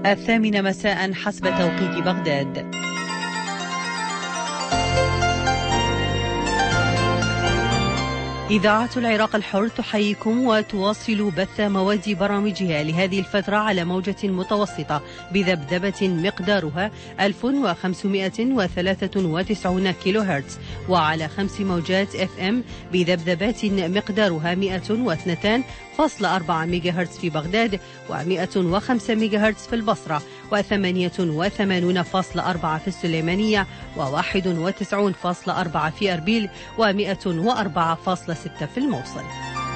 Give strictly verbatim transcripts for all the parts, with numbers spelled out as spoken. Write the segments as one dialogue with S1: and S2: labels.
S1: الثامنة مساء حسب توقيت بغداد. إذاعة العراق الحر تحييكم وتواصل بث مواد برامجها لهذه الفترة على موجة متوسطة بذبذبة مقدارها ألف وخمسمائة وثلاثة وتسعين كيلو هرتز، وعلى خمس موجات اف ام بذبذبات مقدارها مئة واثنين فاصلة أربعة ميجا هرتز في بغداد، ومئة وخمسة ميجا هرتز في البصرة، وثمانية وثمانين فاصلة أربعة في السليمانية، وواحد وتسعين فاصلة أربعة في أربيل، ومئة وأربعة فاصلة ستة في الموصل.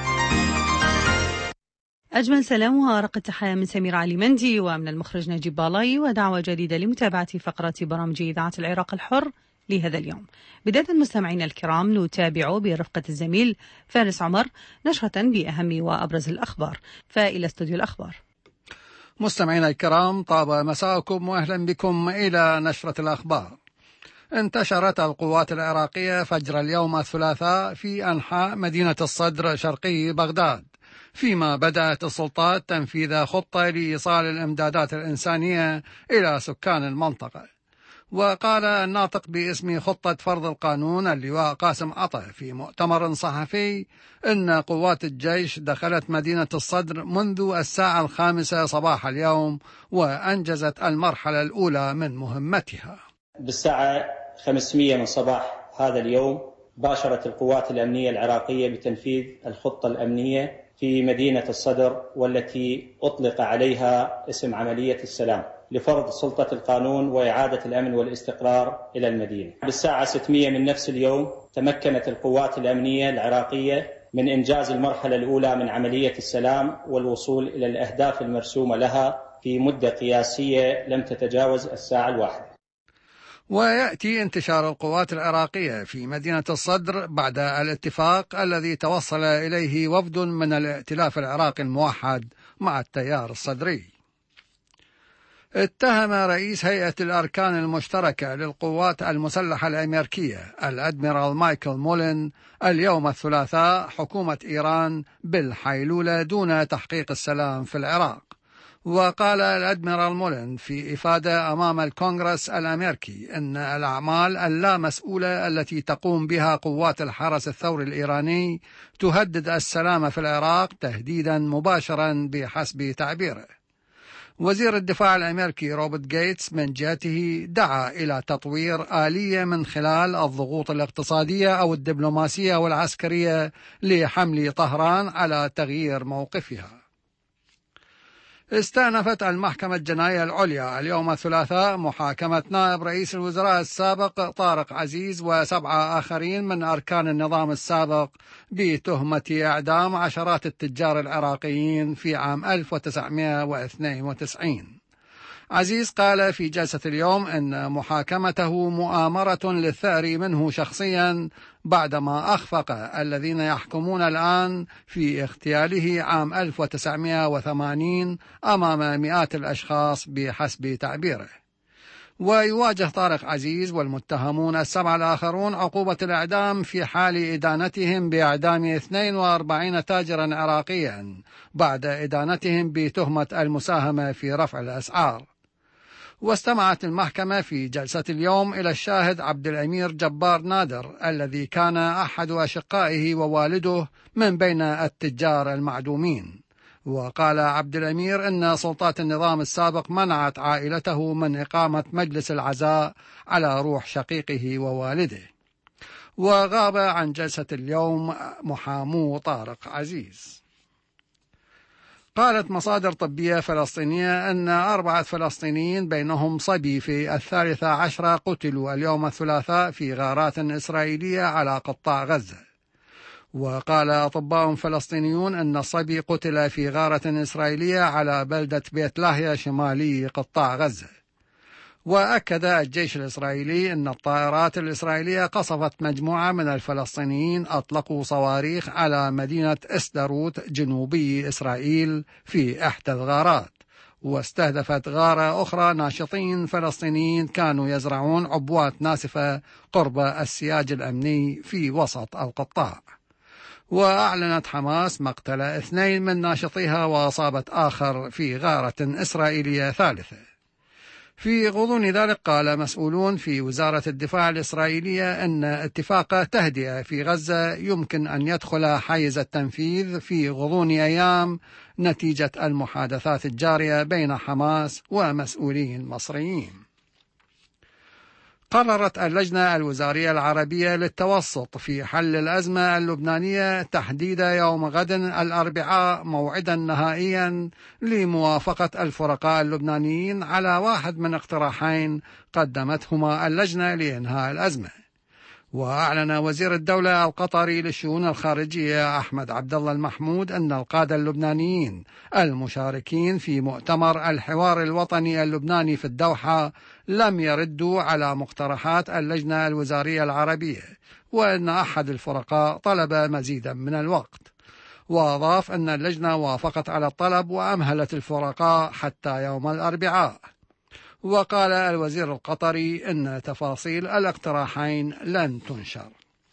S1: أجمل سلام وأرق التحية من سمير علي مندي ومن المخرج نجيب بالاي، ودعوة جديدة لمتابعة فقرات برامج إذاعة العراق الحر لهذا اليوم. بداية المستمعين الكرام نتابع برفقة الزميل فارس عمر نشرة بأهم وأبرز الأخبار، فإلى استوديو الأخبار.
S2: مستمعينا الكرام، طاب مساءكم وأهلا بكم إلى نشرة الأخبار. انتشرت القوات العراقية فجر اليوم الثلاثاء في أنحاء مدينة الصدر شرقي بغداد، فيما بدأت السلطات تنفيذ خطة لإيصال الإمدادات الإنسانية إلى سكان المنطقة. وقال الناطق باسم خطة فرض القانون اللواء قاسم عطا في مؤتمر صحفي إن قوات الجيش دخلت مدينة الصدر منذ الساعة الخامسة صباح اليوم وأنجزت المرحلة الأولى من مهمتها.
S3: بالساعة خمسمائة من صباح هذا اليوم باشرت القوات الأمنية العراقية بتنفيذ الخطة الأمنية في مدينة الصدر، والتي أطلق عليها اسم عملية السلام لفرض سلطة القانون وإعادة الأمن والاستقرار إلى المدينة. بالساعة ستمائة من نفس اليوم تمكنت القوات الأمنية العراقية من إنجاز المرحلة الأولى من عملية السلام والوصول إلى الأهداف المرسومة لها في مدة قياسية لم تتجاوز الساعة الواحدة.
S2: ويأتي انتشار القوات العراقية في مدينة الصدر بعد الاتفاق الذي توصل إليه وفد من الائتلاف العراقي الموحد مع التيار الصدري. اتهم رئيس هيئة الأركان المشتركة للقوات المسلحة الأمريكية الأدميرال مايكل مولين اليوم الثلاثاء حكومة إيران بالحيلولة دون تحقيق السلام في العراق. وقال الأدميرال مولين في إفادة أمام الكونغرس الأمريكي أن الأعمال اللامسؤولة التي تقوم بها قوات الحرس الثوري الإيراني تهدد السلام في العراق تهديدا مباشرا بحسب تعبيره. وزير الدفاع الأمريكي روبرت جيتس من جهته دعا إلى تطوير آلية من خلال الضغوط الاقتصادية أو الدبلوماسية أو العسكرية لحمل طهران على تغيير موقفها. استأنفت المحكمة الجنائية العليا اليوم الثلاثاء محاكمة نائب رئيس الوزراء السابق طارق عزيز وسبعة آخرين من أركان النظام السابق بتهمة إعدام عشرات التجار العراقيين في عام ألف وتسعمائة واثنين وتسعين. عزيز قال في جلسة اليوم أن محاكمته مؤامرة للثأر منه شخصيا بعدما أخفق الذين يحكمون الآن في اغتياله عام ألف وتسعمائة وثمانين أمام مئات الأشخاص بحسب تعبيره. ويواجه طارق عزيز والمتهمون السبعة الآخرون عقوبة الإعدام في حال إدانتهم بإعدام اثنين وأربعين تاجرا عراقيا بعد إدانتهم بتهمة المساهمة في رفع الأسعار. واستمعت المحكمة في جلسة اليوم إلى الشاهد عبد الأمير جبار نادر الذي كان أحد أشقائه ووالده من بين التجار المعدومين. وقال عبد الأمير أن سلطات النظام السابق منعت عائلته من إقامة مجلس العزاء على روح شقيقه ووالده. وغاب عن جلسة اليوم محامو طارق عزيز. قالت مصادر طبية فلسطينية أن أربعة فلسطينيين بينهم صبي في الثالثة عشرة قتلوا اليوم الثلاثاء في غارات إسرائيلية على قطاع غزة. وقال أطباء فلسطينيون أن الصبي قتل في غارة إسرائيلية على بلدة بيت لاهيا شمالي قطاع غزة. وأكد الجيش الإسرائيلي أن الطائرات الإسرائيلية قصفت مجموعة من الفلسطينيين أطلقوا صواريخ على مدينة إسدروت جنوبي إسرائيل في إحدى الغارات، واستهدفت غارة أخرى ناشطين فلسطينيين كانوا يزرعون عبوات ناسفة قرب السياج الأمني في وسط القطاع. وأعلنت حماس مقتل اثنين من ناشطيها وأصابت آخر في غارة إسرائيلية ثالثة. في غضون ذلك قال مسؤولون في وزارة الدفاع الإسرائيلية أن اتفاق تهدئة في غزة يمكن أن يدخل حيز التنفيذ في غضون أيام نتيجة المحادثات الجارية بين حماس ومسؤولين مصريين. قررت اللجنة الوزارية العربية للتوسط في حل الأزمة اللبنانية تحديد يوم غد الأربعاء موعدا نهائيا لموافقة الفرقاء اللبنانيين على واحد من اقتراحين قدمتهما اللجنة لإنهاء الأزمة. وأعلن وزير الدولة القطري للشؤون الخارجية أحمد عبد الله المحمود أن القادة اللبنانيين المشاركين في مؤتمر الحوار الوطني اللبناني في الدوحة لم يردوا على مقترحات اللجنة الوزارية العربية، وأن أحد الفرقاء طلب مزيدا من الوقت. وأضاف أن اللجنة وافقت على الطلب وأمهلت الفرقاء حتى يوم الأربعاء. وقال الوزير القطري أن تفاصيل الاقتراحين لن تنشر.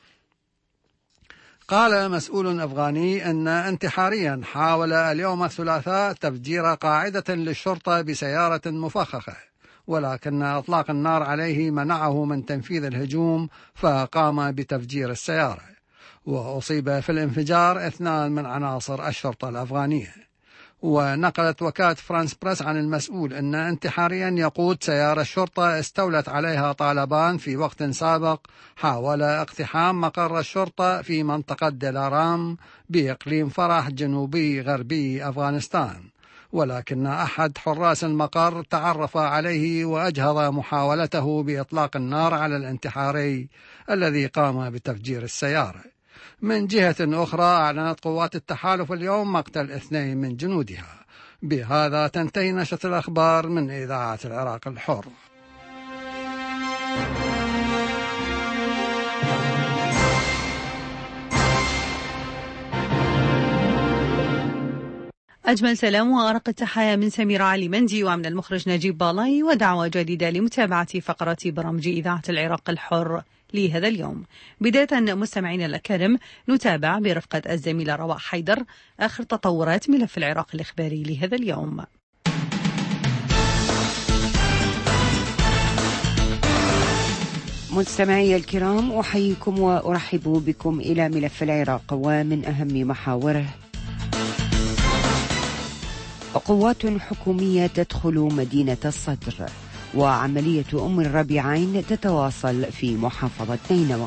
S2: قال مسؤول أفغاني أن انتحاريا حاول اليوم الثلاثاء تفجير قاعدة للشرطة بسيارة مفخخة، ولكن إطلاق النار عليه منعه من تنفيذ الهجوم فقام بتفجير السيارة. وأصيب في الانفجار اثنان من عناصر الشرطة الأفغانية. ونقلت وكالة فرانس بريس عن المسؤول أن انتحاريا يقود سيارة الشرطة استولت عليها طالبان في وقت سابق حاول اقتحام مقر الشرطة في منطقة دلارام بإقليم فرح جنوبي غربي أفغانستان، ولكن أحد حراس المقر تعرف عليه وأجهض محاولته بإطلاق النار على الانتحاري الذي قام بتفجير السيارة. من جهة أخرى أعلنت قوات التحالف اليوم مقتل اثنين من جنودها. بهذا تنتهي نشرة الأخبار من إذاعة العراق الحر.
S1: أجمل سلام وأرق التحايا من سميرة علي مندي ومن المخرج نجيب بالاي، ودعوة جديدة لمتابعة فقرة برامج إذاعة العراق الحر لهذا اليوم. بداية مستمعينا الأكارم نتابع برفقة الزميلة رواء حيدر آخر تطورات ملف العراق الإخباري لهذا اليوم.
S4: مستمعي الكرام، أحييكم وأرحب بكم إلى ملف العراق. ومن أهم محاوره: قوات حكومية تدخل مدينة الصدر، وعملية أم الربيعين تتواصل في محافظة نينوى.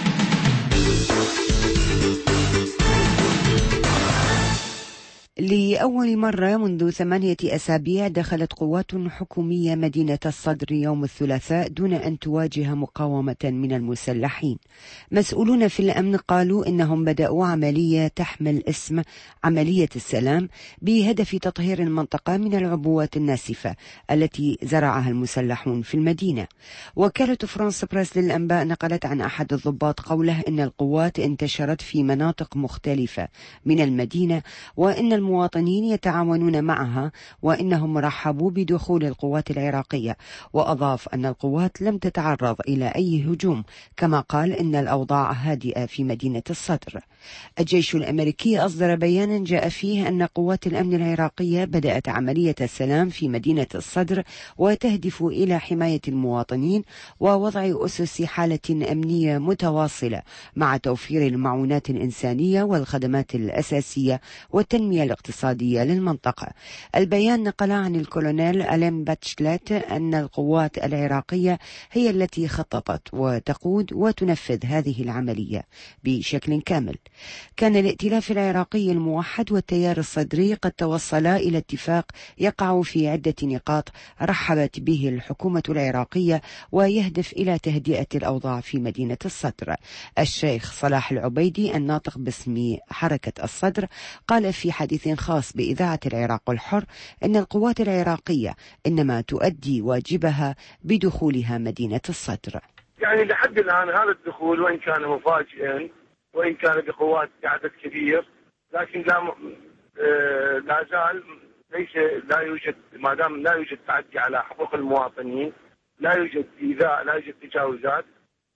S4: لأول مرة منذ ثمانية أسابيع دخلت قوات حكومية مدينة الصدر يوم الثلاثاء دون أن تواجه مقاومة من المسلحين. مسؤولون في الأمن قالوا إنهم بدأوا عملية تحمل اسم عملية السلام بهدف تطهير المنطقة من العبوات الناسفة التي زرعها المسلحون في المدينة. وكالة فرانس بريس للأنباء نقلت عن أحد الضباط قوله إن القوات انتشرت في مناطق مختلفة من المدينة، وإن المواطنين يتعاونون معها، وإنهم رحبوا بدخول القوات العراقية. وأضاف أن القوات لم تتعرض إلى أي هجوم، كما قال إن الأوضاع هادئة في مدينة الصدر. الجيش الأمريكي أصدر بيانا جاء فيه أن قوات الأمن العراقية بدأت عملية السلام في مدينة الصدر، وتهدف إلى حماية المواطنين ووضع أسس حالة أمنية متواصلة مع توفير المعونات الإنسانية والخدمات الأساسية والتنمية الاقتصادية للمنطقة. البيان نقل عن الكولونيل ألين باتشلت أن القوات العراقية هي التي خططت وتقود وتنفذ هذه العملية بشكل كامل. كان الائتلاف العراقي الموحد والتيار الصدري قد توصلا إلى اتفاق يقع في عدة نقاط رحبت به الحكومة العراقية ويهدف إلى تهدئة الأوضاع في مدينة الصدر. الشيخ صلاح العبيدي الناطق باسم حركة الصدر قال في حديث خاص بإذاعة العراق الحر أن القوات العراقية إنما تؤدي واجبها بدخولها مدينة الصدر.
S5: يعني لحد الآن هذا الدخول وإن كان مفاجئا وإن كان بقوات بعدد كبير، لكن لا آه لا زال ليس لا يوجد، ما دام لا يوجد تعدي على حقوق المواطنين، لا يوجد إيذاء، لا يوجد تجاوزات،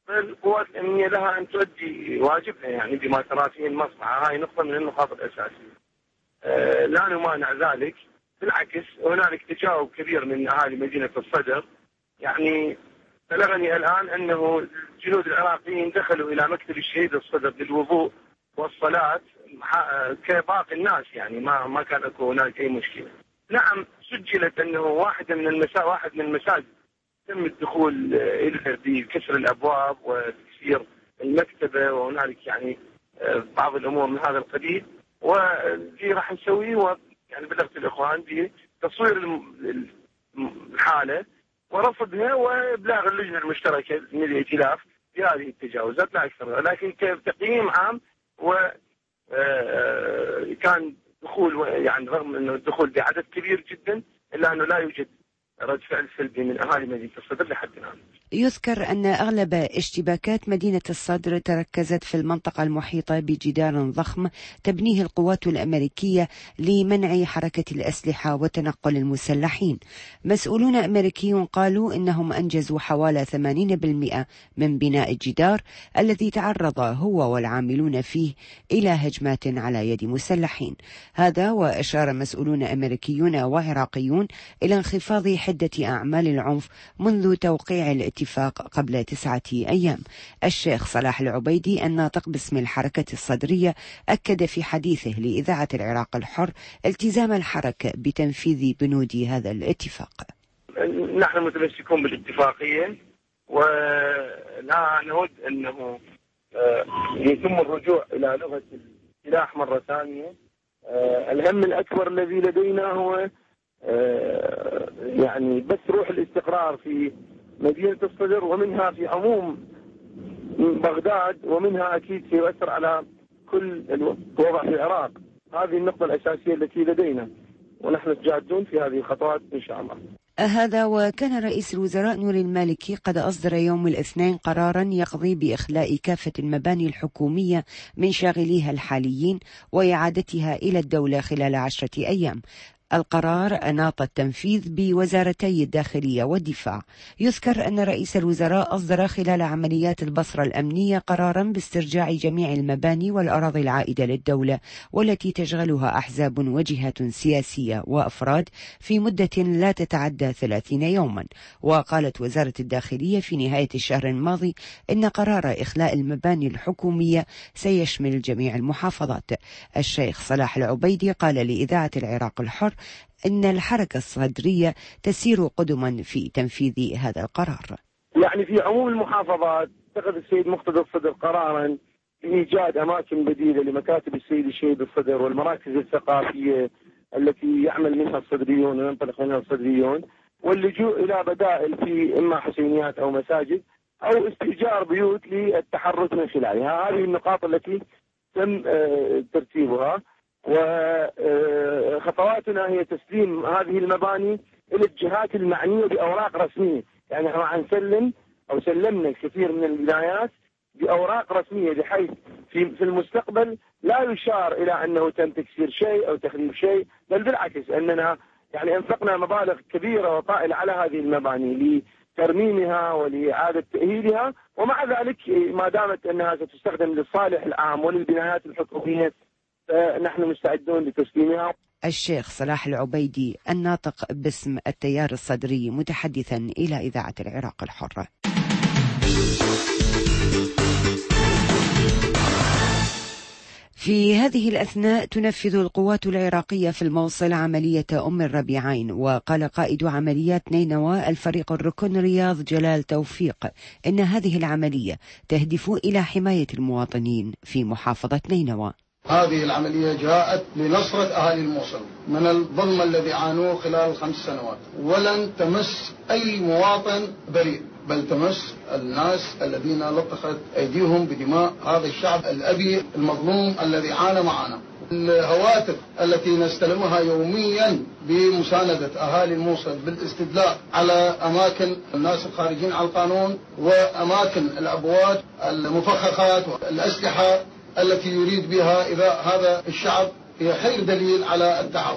S5: فالقوات الأمنية لها أن تؤدي واجبها يعني بما ترى فيه المصلحة. هاي نقطة من النقاط الأساسية. أه لا نمانع ذلك، بالعكس هنالك تجاوب كبير من أهالي مدينة الصدر. يعني بلغني الآن أنه الجنود العراقيين دخلوا إلى مكتب الشهيد الصدر للوضوء والصلاة كباقي الناس، يعني ما ما كان اكو هناك أي مشكلة. نعم سجلت أنه واحدة من المسا واحد من المساجد تم الدخول إلى بكسر الأبواب وتكسير المكتبة، وهنالك يعني بعض الأمور من هذا القبيل. واللي راح نسويه يعني بلغت الإخوان بتصوير الحالة ورصدها وإبلاغ اللجنة المشتركة من الائتلاف بهذه التجاوزات لا أكثر. لكن كتقييم عام وكان دخول يعني رغم أنه الدخول بعدد كبير جدا إلا أنه لا يوجد رد فعل سلبي من أهالي مدينة الصدر لحد الآن.
S4: يذكر أن أغلب اشتباكات مدينة الصدر تركزت في المنطقة المحيطة بجدار ضخم تبنيه القوات الأمريكية لمنع حركة الأسلحة وتنقل المسلحين. مسؤولون أمريكيون قالوا إنهم أنجزوا حوالي ثمانين بالمئة من بناء الجدار الذي تعرض هو والعاملون فيه إلى هجمات على يد مسلحين. هذا وأشار مسؤولون أمريكيون وعراقيون إلى انخفاض حدة أعمال العنف منذ توقيع الاتفاق قبل تسعة أيام. الشيخ صلاح العبيدي الناطق باسم الحركة الصدرية أكد في حديثه لإذاعة العراق الحر التزام الحركة بتنفيذ بنود هذا الاتفاق.
S5: نحن متمسكون بالاتفاقية ولا نود أنه يتم الرجوع إلى لغة السلاح مرة ثانية. الهم الأكبر الذي لدينا هو يعني بس روح الاستقرار في مدينة الصدر ومنها في عموم بغداد، ومنها أكيد سيؤثر على كل الوضع في العراق. هذه النقطة الأساسية التي لدينا ونحن جادون في هذه الخطوات إن شاء الله.
S4: هذا وكان رئيس الوزراء نور المالكي قد أصدر يوم الاثنين قرارا يقضي بإخلاء كافة المباني الحكومية من شاغليها الحاليين وإعادتها إلى الدولة خلال عشرة أيام. القرار أناط التنفيذ بوزارتي الداخلية والدفاع. يذكر أن رئيس الوزراء أصدر خلال عمليات البصرة الأمنية قرارا باسترجاع جميع المباني والأراضي العائدة للدولة والتي تشغلها أحزاب وجهات سياسية وأفراد في مدة لا تتعدى ثلاثين يوما. وقالت وزارة الداخلية في نهاية الشهر الماضي إن قرار إخلاء المباني الحكومية سيشمل جميع المحافظات. الشيخ صلاح العبيدي قال لإذاعة العراق الحر إن الحركة الصدرية تسير قدما في تنفيذ هذا القرار.
S5: يعني في عموم المحافظات اتخذ السيد مقتدى الصدر قرارا بإيجاد أماكن بديلة لمكاتب السيد الشهيد الصدر والمراكز الثقافية التي يعمل منها الصدريون وينطلق منها الصدريون، واللجوء إلى بدائل في إما حسينيات أو مساجد أو استئجار بيوت للتحرك من خلالها. هذه النقاط التي تم ترتيبها، وخطواتنا هي تسليم هذه المباني إلى الجهات المعنية بأوراق رسمية. يعني راح نسلم أو سلمنا الكثير من الولايات بأوراق رسمية بحيث في في المستقبل لا يشار إلى أنه تم تكسير شيء أو تخريب شيء، بل بالعكس أننا يعني أنفقنا مبالغ كبيرة وطائلة على هذه المباني لترميمها ولإعادة تأهيلها، ومع ذلك ما دامت أنها ستستخدم للصالح العام وللبنايات الحكومية نحن مستعدون لتسليمها.
S4: الشيخ صلاح العبيدي الناطق باسم التيار الصدري متحدثا إلى إذاعة العراق الحرة. في هذه الأثناء تنفذ القوات العراقية في الموصل عملية أم الربيعين. وقال قائد عمليات نينوى الفريق الركن رياض جلال توفيق إن هذه العملية تهدف إلى حماية المواطنين في محافظة نينوى.
S6: هذه العملية جاءت لنصرة أهالي الموصل من الظلم الذي عانوه خلال خمس سنوات، ولن تمس أي مواطن بريء، بل تمس الناس الذين لطخت أيديهم بدماء هذا الشعب الأبي المظلوم الذي عانى معنا. الهواتف التي نستلمها يوميا بمساندة أهالي الموصل بالاستدلاء على أماكن الناس الخارجين على القانون وأماكن الأبواب المفخخات والأسلحة التي يريد بها إذا هذا الشعب هي خير دليل على التعاون.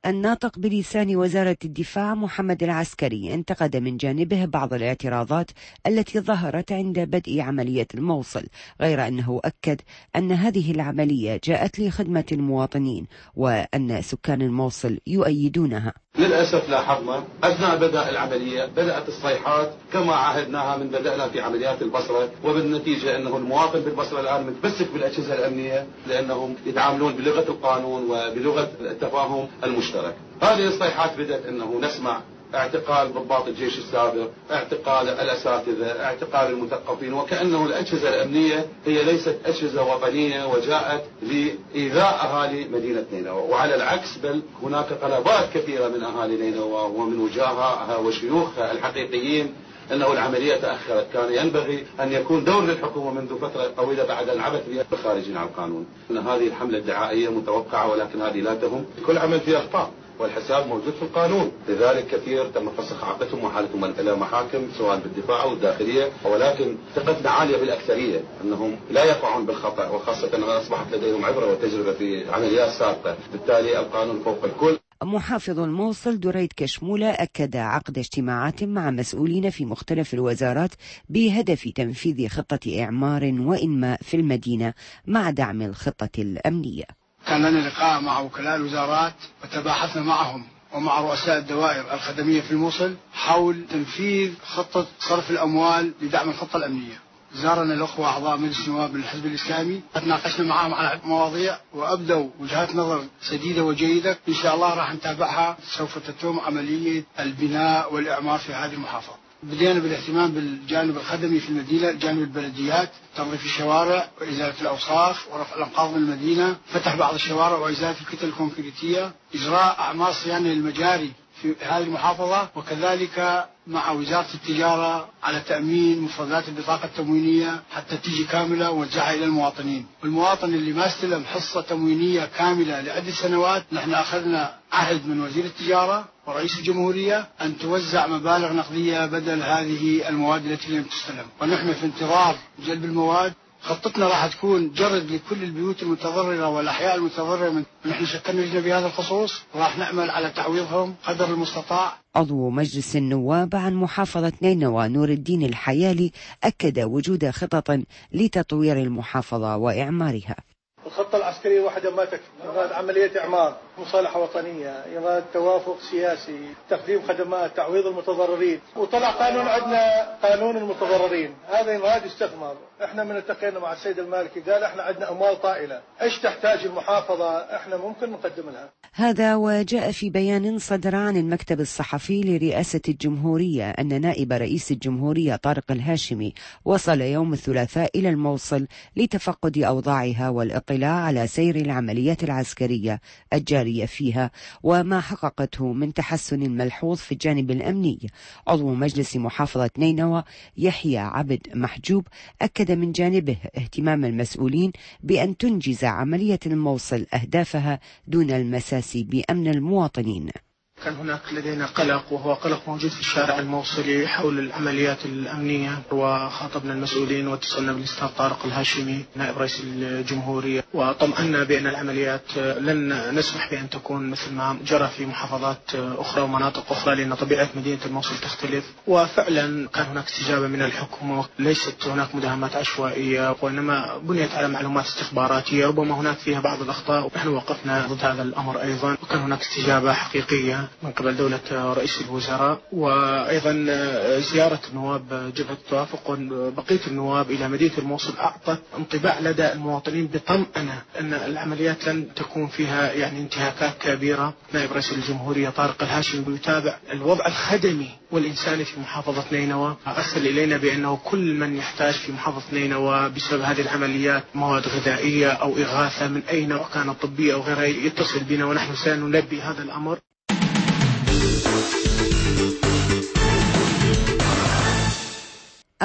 S4: الناطق بلسان وزارة الدفاع محمد العسكري انتقد من جانبه بعض الاعتراضات التي ظهرت عند بدء عملية الموصل، غير أنه أكد أن هذه العملية جاءت لخدمة المواطنين وأن سكان الموصل يؤيدونها.
S7: للأسف لاحظنا أثناء بدء العملية بدأت الصيحات كما عهدناها من بدأنا في عمليات البصرة، وبالنتيجة أنه المواطن بالبصرة الآن متمسك بالأجهزة الأمنية لأنهم يتعاملون بلغة القانون وبلغة التفاهم المشترك. هذه الصيحات بدأت أنه نسمع اعتقال ضباط الجيش السابق، اعتقال الأساتذة، اعتقال المثقفين، وكأنه الأجهزة الأمنية هي ليست أجهزة وطنية وجاءت لإيذاء أهالي مدينة نينوى، وعلى العكس بل هناك طلبات كثيرة من أهالي نينوى ومن وجاهها وشيوخها الحقيقيين أنه العملية تأخرت. كان ينبغي أن يكون دور للحكومة منذ فترة طويلة بعد العبث بها بالخارجين عن القانون. أن هذه الحملة الدعائية متوقعة، ولكن هذه لا تهم، كل عمل فيه أخطاء والحساب موجود في القانون، لذلك كثير تم فسخ عقدتهم وحالتهم إلى محاكم سواء بالدفاع أو الداخلية، ولكن ثقتنا عالية بالأكثرية أنهم لا يقعون بالخطأ، وخاصة أنها أصبحت لديهم عبرة وتجربة في عمليات سابقة، بالتالي القانون فوق الكل.
S4: محافظ الموصل دريد كشمولة أكد عقد اجتماعات مع مسؤولين في مختلف الوزارات بهدف تنفيذ خطة إعمار وإنماء في المدينة مع دعم الخطة الأمنية.
S6: كان لنا لقاء مع وكلاء الوزارات وتباحثنا معهم ومع رؤساء الدوائر الخدمية في الموصل حول تنفيذ خطة صرف الأموال لدعم الخطة الأمنية. زارنا الأخوة أعضاء مجلس النواب من الحزب الإسلامي، تناقشنا معهم على مواضيع وأبدوا وجهات نظر سديدة وجيدة إن شاء الله راح نتابعها، سوف تتم عملية البناء والإعمار في هذه المحافظة. بدينا بالاهتمام بالجانب الخدمي في المدينة، جانب البلديات، تنظيف الشوارع وإزالة الأوصاف ورفع الأنقاض من المدينة، فتح بعض الشوارع وإزالة الكتل الكونكريتية، إجراء أعمال صيانة للمجاري في هذه المحافظة، وكذلك مع وزارة التجارة على تأمين مفردات البطاقة التموينية حتى تيجي كاملة ووزعها إلى المواطنين. والمواطن اللي ما استلم حصة تموينية كاملة لعدة سنوات، نحن أخذنا عهد من وزير التجارة ورئيس الجمهورية أن توزع مبالغ نقدية بدل هذه المواد التي لم تستلم، ونحن في انتظار جلب المواد. خطتنا راح تكون جرد لكل البيوت المتضررة والأحياء المتضررة، ونحن شكلنا لجنة بهذا الخصوص وراح نعمل على تعويضهم قدر المستطاع.
S4: عضو مجلس النواب عن محافظة نينوى نور الدين الحيالي أكد وجود خطط لتطوير المحافظة وإعمارها.
S8: الخطة العسكرية وحدها ما تكفي، يراد عملية إعمار، مصالحة وطنية، يراد توافق سياسي، تقديم خدمات، تعويض المتضررين، وطلع قانون عندنا قانون المتضررين، هذا يراد يستثمر. احنا من التقينا مع السيد المالكي قال احنا عندنا أموال طائلة، ايش تحتاج المحافظة احنا ممكن نقدم لها.
S4: هذا وجاء في بيان صدر عن المكتب الصحفي لرئاسة الجمهورية أن نائب رئيس الجمهورية طارق الهاشمي وصل يوم الثلاثاء إلى الموصل لتفقد أوضاعها والاطلاع على سير العمليات العسكرية الجارية فيها وما حققته من تحسن ملحوظ في الجانب الأمني. عضو مجلس محافظة نينوى يحيى عبد محجوب أكد من جانبه اهتمام المسؤولين بأن تنجز عملية الموصل أهدافها دون المساس بأمن المواطنين.
S9: كان هناك لدينا قلق، وهو قلق موجود في الشارع الموصلي حول العمليات الأمنية، وخاطبنا المسؤولين واتصلنا بالأستاذ طارق الهاشمي نائب رئيس الجمهورية وطمأنا بأن العمليات لن نسمح بأن تكون مثل ما جرى في محافظات أخرى ومناطق أخرى، لأن طبيعة مدينة الموصل تختلف. وفعلا كان هناك استجابة من الحكومة، ليست هناك مداهمات عشوائية وإنما بنيت على معلومات استخباراتية، ربما هناك فيها بعض الأخطاء ونحن وقفنا ضد هذا الأمر أيضا، وكان هناك استجابة حقيقية من قبل دولة رئيس الوزراء. وأيضا زيارة النواب جبهة التوافق وبقية النواب إلى مدينة الموصل أعطت انطباع لدى المواطنين بطمأنة أن العمليات لن تكون فيها يعني انتهاكات كبيرة. نائب رئيس الجمهورية طارق الهاشمي بيتابع الوضع الخدمي والإنساني في محافظة نينوى، أرسل إلينا بأنه كل من يحتاج في محافظة نينوى بسبب هذه العمليات مواد غذائية أو إغاثة من أي نوع كانت طبية أو غيرها يتصل بنا ونحن سنلبي هذا الأمر.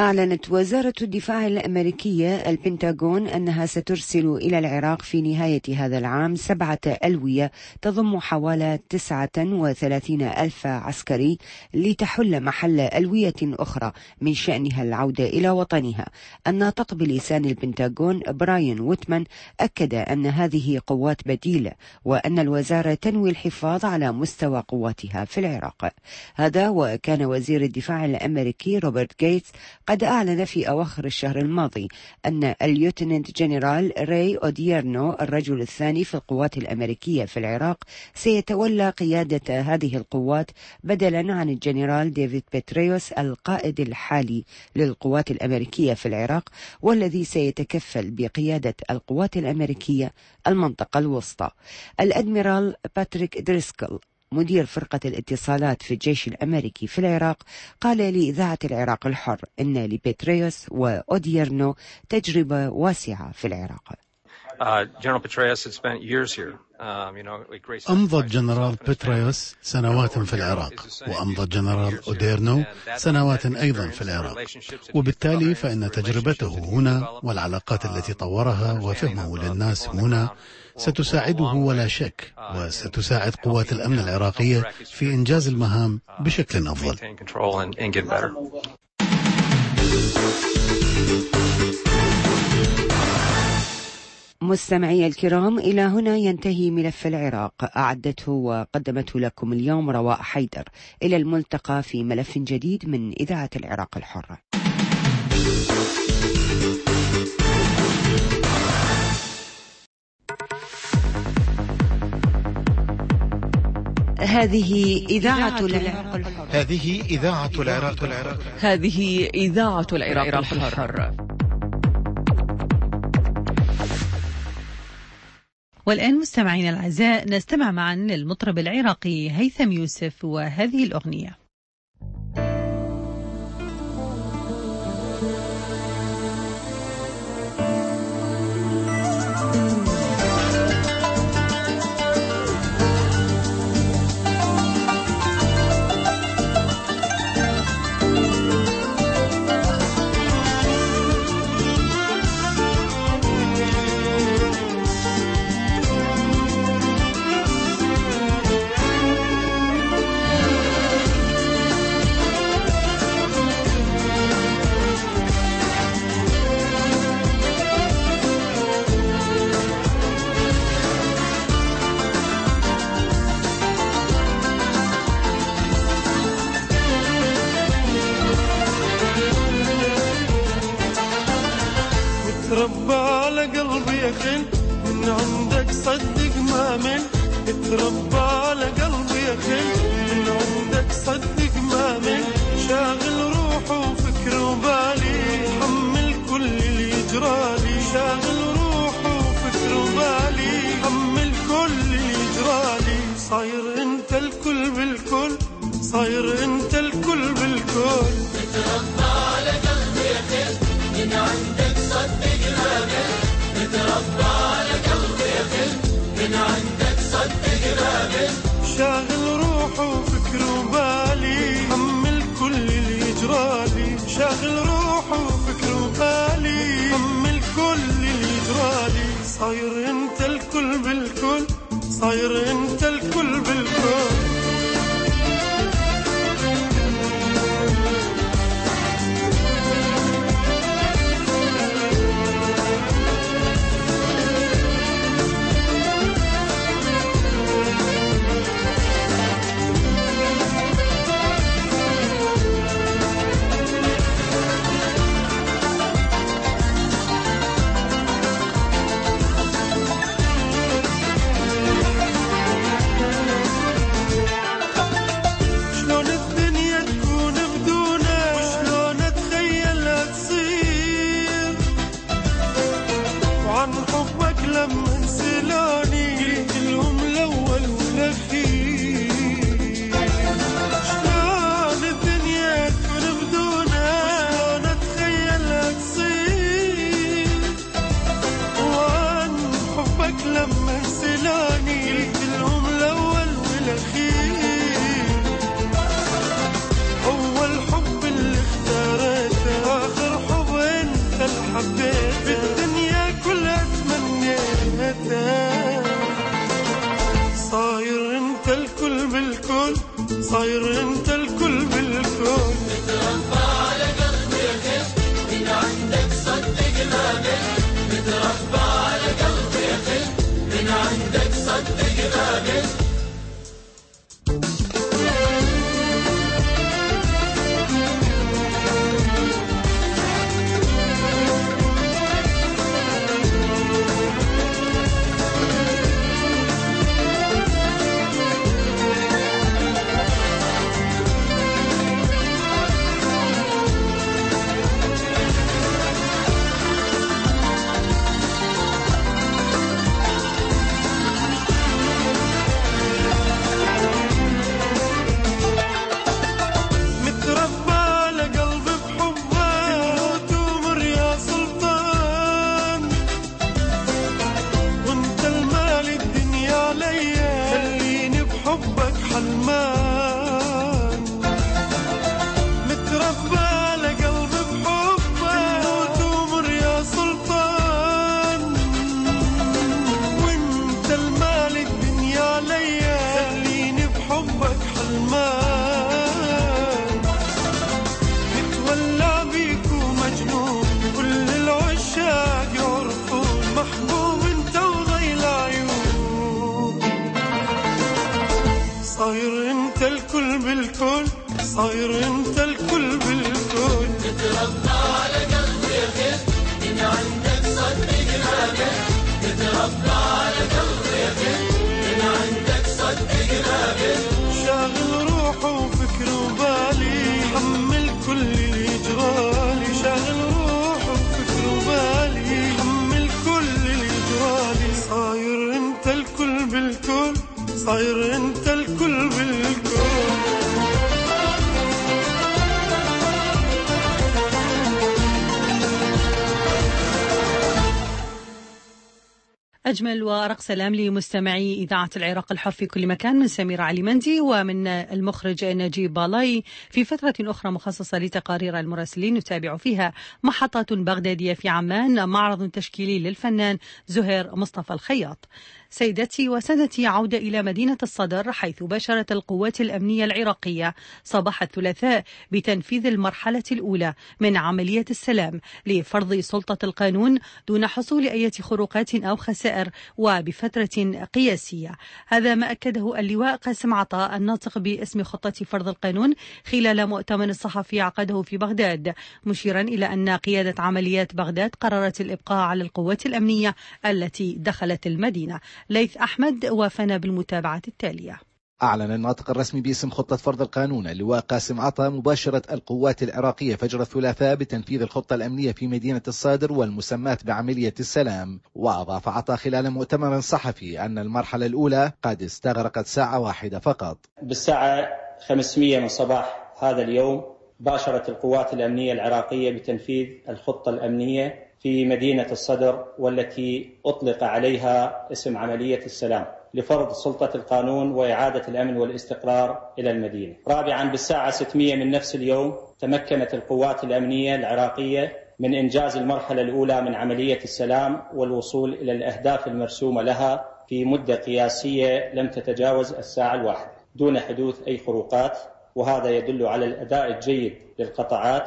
S4: أعلنت وزارة الدفاع الأمريكية البنتاغون أنها سترسل إلى العراق في نهاية هذا العام سبعة ألوية تضم حوالي تسعة وثلاثين ألف عسكري لتحل محل ألوية أخرى من شأنها العودة إلى وطنها. الناطق بلسان البنتاغون براين ويتمان أكد أن هذه قوات بديلة وأن الوزارة تنوي الحفاظ على مستوى قواتها في العراق. هذا وكان وزير الدفاع الأمريكي روبرت غيتس قد أعلن في أواخر الشهر الماضي أن الليوتننت جنرال راي أوديرنو الرجل الثاني في القوات الأمريكية في العراق سيتولى قيادة هذه القوات بدلا عن الجنرال ديفيد بيتريوس القائد الحالي للقوات الأمريكية في العراق، والذي سيتكفل بقيادة القوات الأمريكية المنطقة الوسطى. الأدميرال باتريك دريسكل مدير فرقة الاتصالات في الجيش الأمريكي في العراق قال لإذاعة العراق الحر إن لبيتريوس وأوديرنو تجربة واسعة في العراق.
S10: أمضى الجنرال بيتريوس سنوات في العراق، وأمضى الجنرال أوديرنو سنوات أيضا في العراق، وبالتالي فإن تجربته هنا والعلاقات التي طورها وفهمه للناس هنا ستساعده ولا شك، وستساعد قوات الأمن العراقية في إنجاز المهام بشكل أفضل.
S4: مستمعي الكرام، إلى هنا ينتهي ملف العراق، أعدته وقدمته لكم اليوم رواء حيدر. إلى الملتقى في ملف جديد من إذاعة العراق الحرة. هذه إذاعة العراق الحر.
S10: هذه إذاعة العراق الحر.
S1: هذه إذاعة العراق الحر. والآن مستمعينا الأعزاء نستمع معا للمطرب العراقي هيثم يوسف وهذه الأغنية.
S11: اتربى على قلبي يا خل من عندك صدق ما من اتربى على قلبي يا خل من عندك صدق ما من شاغل روحه وفكر وبالي حمل كل اللي يجرالي شاغل روحه وفكر وبالي حمل كل اللي يجرالي صاير انت الكل بالكل صاير انت الكل بالكل
S12: اتربى على قلبي يا خل من عندك صدق اتربى على قلبي يا خل من عندك صدق رابل
S11: شاغل روحه وفكر وبالي حمل كل اللي يجرالي شاغل روحه وفكر وبالي حمل كل اللي يجرالي صاير انت الكل بالكل صاير انت الكل بالكل صاير انت الكل بالكل.
S12: متربى على قلبي يا خل من عندك صدق ما قل. متربى على قلبي يا خل من عندك صدق ما قل.
S11: صاير انت الكل بالكل.
S12: متربى على قلبي يا خل من عندك صدق ما قل. متربى على قلبي يا خل من عندك صدق ما قل.
S11: شاغل روحه وفكر وبالي حمل كل اللي جرالي. شاغل روحه وفكر وبالي حمل كل اللي جرالي. صاير انت الكل بالكل. صاير انت الكل بالكل.
S1: أجمل وأرق سلام لمستمعي إذاعة العراق الحر في كل مكان من سميرة علي مندي ومن المخرج نجيب بالاي في فترة أخرى مخصصة لتقارير المراسلين نتابع فيها محطات بغدادية في عمان، معرض تشكيلي للفنان زهير مصطفى الخياط. سيدتي وسادتي، عودة إلى مدينة الصدر حيث باشرت القوات الأمنية العراقية صباح الثلاثاء بتنفيذ المرحلة الأولى من عملية السلام لفرض سلطة القانون دون حصول أي خروقات أو خسائر وبفترة قياسية. هذا ما أكده اللواء قاسم عطاء الناطق باسم خطة فرض القانون خلال مؤتمر صحفي عقده في بغداد، مشيرا إلى أن قيادة عمليات بغداد قررت الإبقاء على القوات الأمنية التي دخلت المدينة. ليث أحمد وفنا بالمتابعة التالية.
S13: أعلن الناطق الرسمي باسم خطة فرض القانون اللواء قاسم عطا مباشرة القوات العراقية فجر الثلاثاء بتنفيذ الخطة الأمنية في مدينة الصادر والمسماة بعملية السلام. وأضاف عطا خلال مؤتمر صحفي أن المرحلة الأولى قد استغرقت ساعة واحدة فقط.
S3: بالساعة خمسمئة من صباح هذا اليوم باشرت القوات الأمنية العراقية بتنفيذ الخطة الأمنية في مدينة الصدر والتي أطلق عليها اسم عملية السلام لفرض سلطة القانون وإعادة الأمن والاستقرار إلى المدينة. رابعا بالساعة ستمئة من نفس اليوم تمكنت القوات الأمنية العراقية من إنجاز المرحلة الأولى من عملية السلام والوصول إلى الأهداف المرسومة لها في مدة قياسية لم تتجاوز الساعة الواحدة دون حدوث أي خروقات، وهذا يدل على الأداء الجيد للقطاعات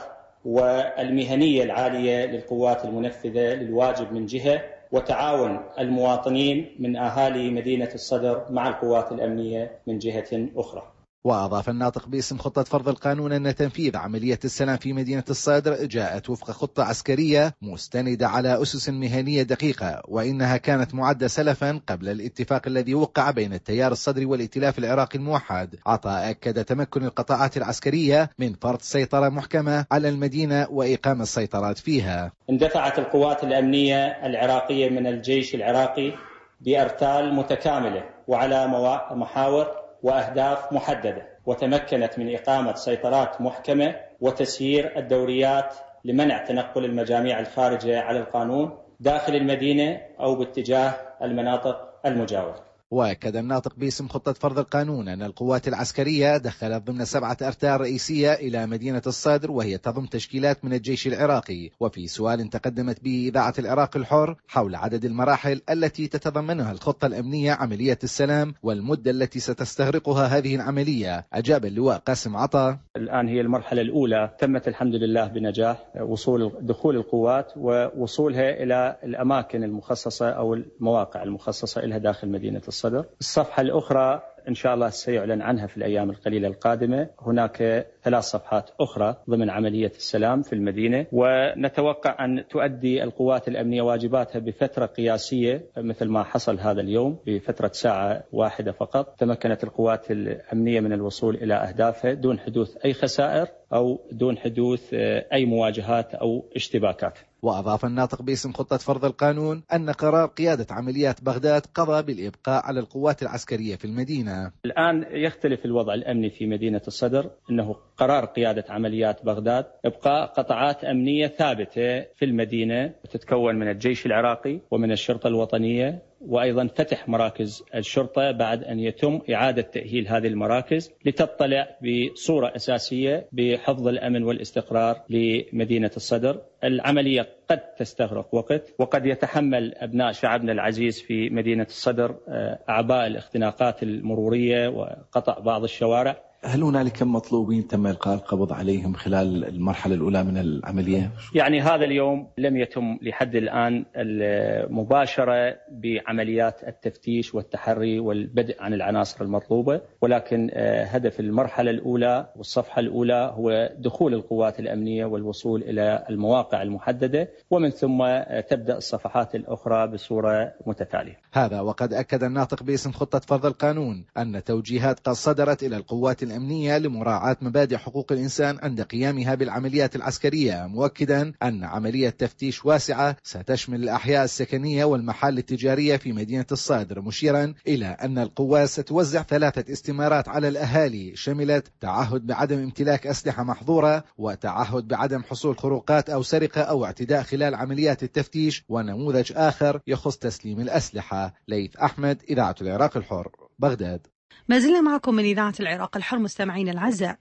S3: والمهنية العالية للقوات المنفذة للواجب من جهة، وتعاون المواطنين من أهالي مدينة الصدر مع القوات الأمنية من جهة أخرى.
S13: وأضاف الناطق باسم خطة فرض القانون أن تنفيذ عملية السلام في مدينة الصدر جاءت وفق خطة عسكرية مستندة على أسس مهنية دقيقة، وإنها كانت معدة سلفا قبل الاتفاق الذي وقع بين التيار الصدري والائتلاف العراقي الموحد. عطاء أكد تمكن القطاعات العسكرية من فرض سيطرة محكمة على المدينة وإقامة السيطرات فيها.
S3: اندفعت القوات الأمنية العراقية من الجيش العراقي بأرتال متكاملة وعلى محاور وأهداف محددة، وتمكنت من إقامة سيطرات محكمة وتسيير الدوريات لمنع تنقل المجاميع الخارجة على القانون داخل المدينة أو باتجاه المناطق المجاورة.
S13: وأكد الناطق باسم خطة فرض القانون أن القوات العسكرية دخلت ضمن سبعة أرتال رئيسية إلى مدينة الصدر، وهي تضم تشكيلات من الجيش العراقي. وفي سؤال تقدمت به إذاعة العراق الحر حول عدد المراحل التي تتضمنها الخطة الأمنية عملية السلام والمدة التي ستستغرقها هذه العملية، أجاب اللواء قاسم عطا:
S3: الآن هي المرحلة الأولى تمت الحمد لله بنجاح، وصول دخول القوات ووصولها إلى الأماكن المخصصة أو المواقع المخصصة لها داخل مدينة الصدر. الصفحة الأخرى إن شاء الله سيعلن عنها في الأيام القليلة القادمة. هناك ثلاث صفحات أخرى ضمن عملية السلام في المدينة، ونتوقع أن تؤدي القوات الأمنية واجباتها بفترة قياسية مثل ما حصل هذا اليوم بفترة ساعة واحدة فقط. تمكنت القوات الأمنية من الوصول إلى أهدافها دون حدوث أي خسائر أو دون حدوث أي مواجهات أو اشتباكات.
S13: وأضاف الناطق باسم خطة فرض القانون أن قرار قيادة عمليات بغداد قضى بالإبقاء على القوات العسكرية في المدينة.
S3: الآن يختلف الوضع الأمني في مدينة الصدر، أنه قرار قيادة عمليات بغداد إبقاء قطاعات أمنية ثابتة في المدينة تتكون من الجيش العراقي ومن الشرطة الوطنية، وأيضا فتح مراكز الشرطة بعد أن يتم إعادة تأهيل هذه المراكز لتطلع بصورة أساسية بحفظ الأمن والاستقرار لمدينة الصدر. العملية قد تستغرق وقت، وقد يتحمل أبناء شعبنا العزيز في مدينة الصدر أعباء الاختناقات المرورية وقطع بعض الشوارع.
S14: هل هنالك مطلوبين تم إلقاء القبض عليهم خلال المرحلة الأولى من العملية؟
S3: يعني هذا اليوم لم يتم لحد الآن المباشرة بعمليات التفتيش والتحري والبدء عن العناصر المطلوبة، ولكن هدف المرحلة الأولى والصفحة الأولى هو دخول القوات الأمنية والوصول إلى المواقع المحددة، ومن ثم تبدأ الصفحات الأخرى بصورة متتالية.
S13: هذا وقد أكد الناطق باسم خطة فرض القانون أن توجيهات قد صدرت إلى القوات الأمنية لمراعاة مبادئ حقوق الإنسان عند قيامها بالعمليات العسكرية، مؤكدا أن عملية تفتيش واسعة ستشمل الأحياء السكنية والمحال التجارية في مدينة الصدر، مشيرا إلى أن القوات ستوزع ثلاثة استمارات على الأهالي شملت تعهد بعدم امتلاك أسلحة محظورة، وتعهد بعدم حصول خروقات أو سرقة أو اعتداء خلال عمليات التفتيش، ونموذج آخر يخص تسليم الأسلحة. ليث أحمد، إذاعة العراق الحر، بغداد.
S1: ما زلنا معكم من إذاعة العراق الحر مستمعين الأعزاء.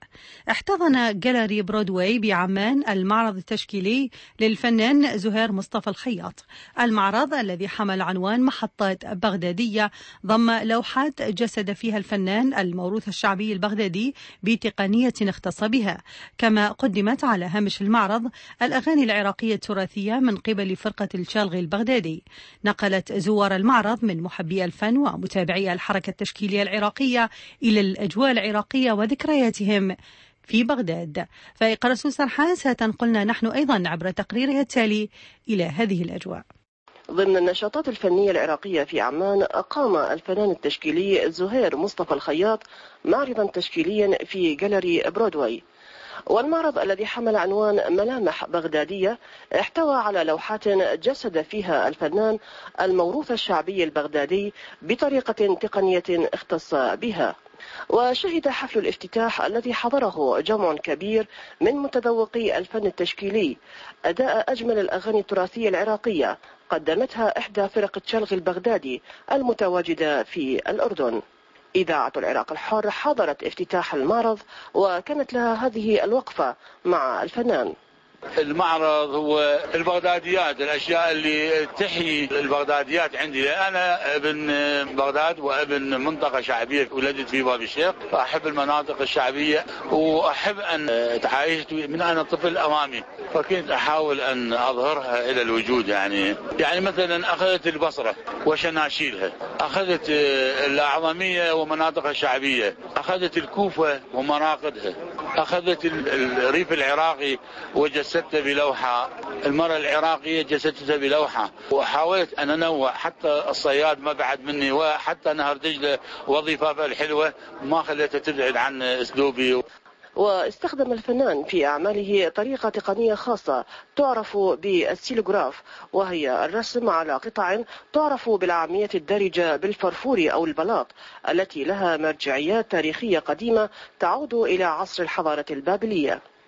S1: احتضن جاليري برودواي بعمان المعرض التشكيلي للفنان زهير مصطفى الخياط. المعرض الذي حمل عنوان محطة بغدادية ضم لوحات جسد فيها الفنان الموروث الشعبي البغدادي بتقنية اختص بها، كما قدمت على هامش المعرض الأغاني العراقية التراثية من قبل فرقة الشالغي البغدادي. نقلت زوار المعرض من محبي الفن ومتابعي الحركة التشكيلية العراقية إلى الأجواء العراقية وذكرياتهم في بغداد. فائق رسول سرحان ستنقلنا نحن أيضا عبر تقريرها التالي إلى هذه الأجواء.
S15: ضمن النشاطات الفنية العراقية في عمان، أقام الفنان التشكيلي زهير مصطفى الخياط معرضا تشكيليا في جاليري برودواي. والمعرض الذي حمل عنوان ملامح بغدادية احتوى على لوحات جسد فيها الفنان الموروث الشعبي البغدادي بطريقة تقنية اختص بها. وشهد حفل الافتتاح الذي حضره جمع كبير من متذوقي الفن التشكيلي أداء أجمل الأغاني التراثية العراقية قدمتها إحدى فرق الشالغي البغدادي المتواجدة في الأردن. إذاعة العراق الحر حضرت افتتاح المعرض، وكانت لها هذه الوقفة مع الفنان.
S16: المعرض هو البغداديات، الأشياء اللي تحيي البغداديات عندي. أنا ابن بغداد وابن منطقة شعبية ولدت في باب الشيخ، فأحب المناطق الشعبية وأحب أن تعايشت من أنا طفل أمامي، فكنت أحاول أن أظهرها إلى الوجود. يعني يعني مثلا أخذت البصرة وشناشيلها، أخذت الأعظمية ومناطقها الشعبية، أخذت الكوفة ومراقدها، أخذت الريف العراقي وجسدتها بلوحة، المرأة العراقية جسدتها بلوحة، وحاولت أن أنوع حتى الصياد ما بعد مني، وحتى نهر دجلة وظيفة الحلوة ما خليتها تبعد عن أسلوبي.
S15: واستخدم الفنان في أعماله طريقة تقنية خاصة تعرف بالسيلوغراف، وهي الرسم على قطع تعرف بالعامية الدارجة بالفرفور أو البلاط، التي لها مرجعيات تاريخية قديمة تعود إلى عصر الحضارة البابلية.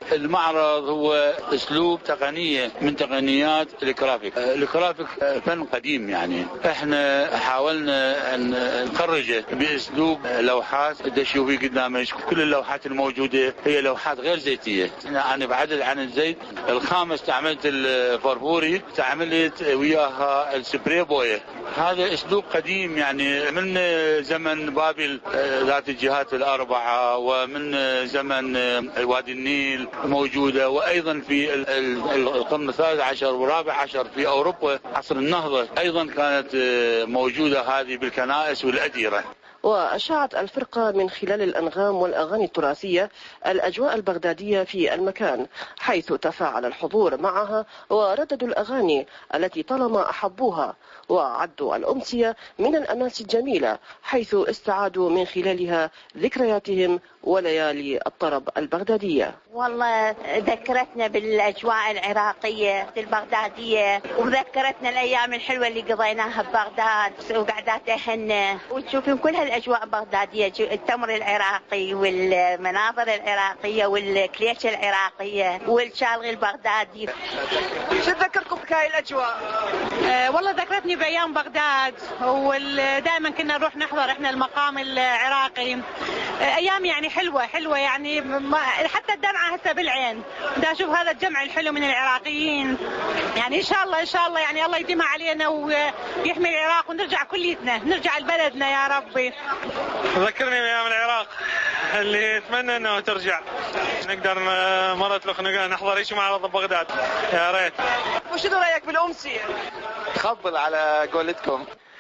S16: المعرض هو اسلوب تقنيه من تقنيات الجرافيك. الجرافيك فن قديم، يعني احنا حاولنا ان نخرجه باسلوب لوحات. تشوفي قدامك كل اللوحات الموجوده هي لوحات غير زيتيه. انا بعدل عن الزيت. الخامه استعملت الفرفوري، استعملت وياها السبراي بويه. هذا اسلوب قديم يعني من زمن بابل ذات الجهات الاربعه، ومن زمن وادي النيل موجوده، وايضا في القرن الثالث عشر والرابع عشر في اوروبا عصر النهضه ايضا كانت موجوده هذه بالكنائس والاديره.
S15: وأشاعت الفرقة من خلال الأنغام والأغاني التراثية الأجواء البغدادية في المكان، حيث تفاعل الحضور معها ورددوا الأغاني التي طالما أحبوها، وعدوا الأمسية من الأماس الجميلة حيث استعادوا من خلالها ذكرياتهم وليالي الطرب البغدادية.
S17: والله ذكرتنا بالأجواء العراقية البغدادية، وذكرتنا الأيام الحلوة اللي قضيناها ببغداد وقعدات أهلنا، وتشوفين كل هالأجواء بغدادية، التمر العراقي والمناظر العراقية والكليشة العراقية والشالغي البغدادي.
S18: شو تذكركم بهاي الأجواء؟
S19: أه والله ذكرتني بأيام بغداد، ودائما كنا نروح نحضر احنا المقام العراقي. أيام يعني حلوة حلوة يعني حتى الدمعة هسه بالعين دا أشوف هذا الجمع الحلو من العراقيين. يعني إن شاء الله إن شاء الله يعني الله يديمها علينا ويحمي العراق ونرجع كليتنا نرجع لبلدنا يا ربي.
S20: ذكرني بأيام العراق اللي أتمنى أنه ترجع، نقدر مرة الأخرى نحضر إيش معرض بغداد يا ريت.
S18: وشنو رأيك بالأمسية؟
S21: تخبل على قولتكم.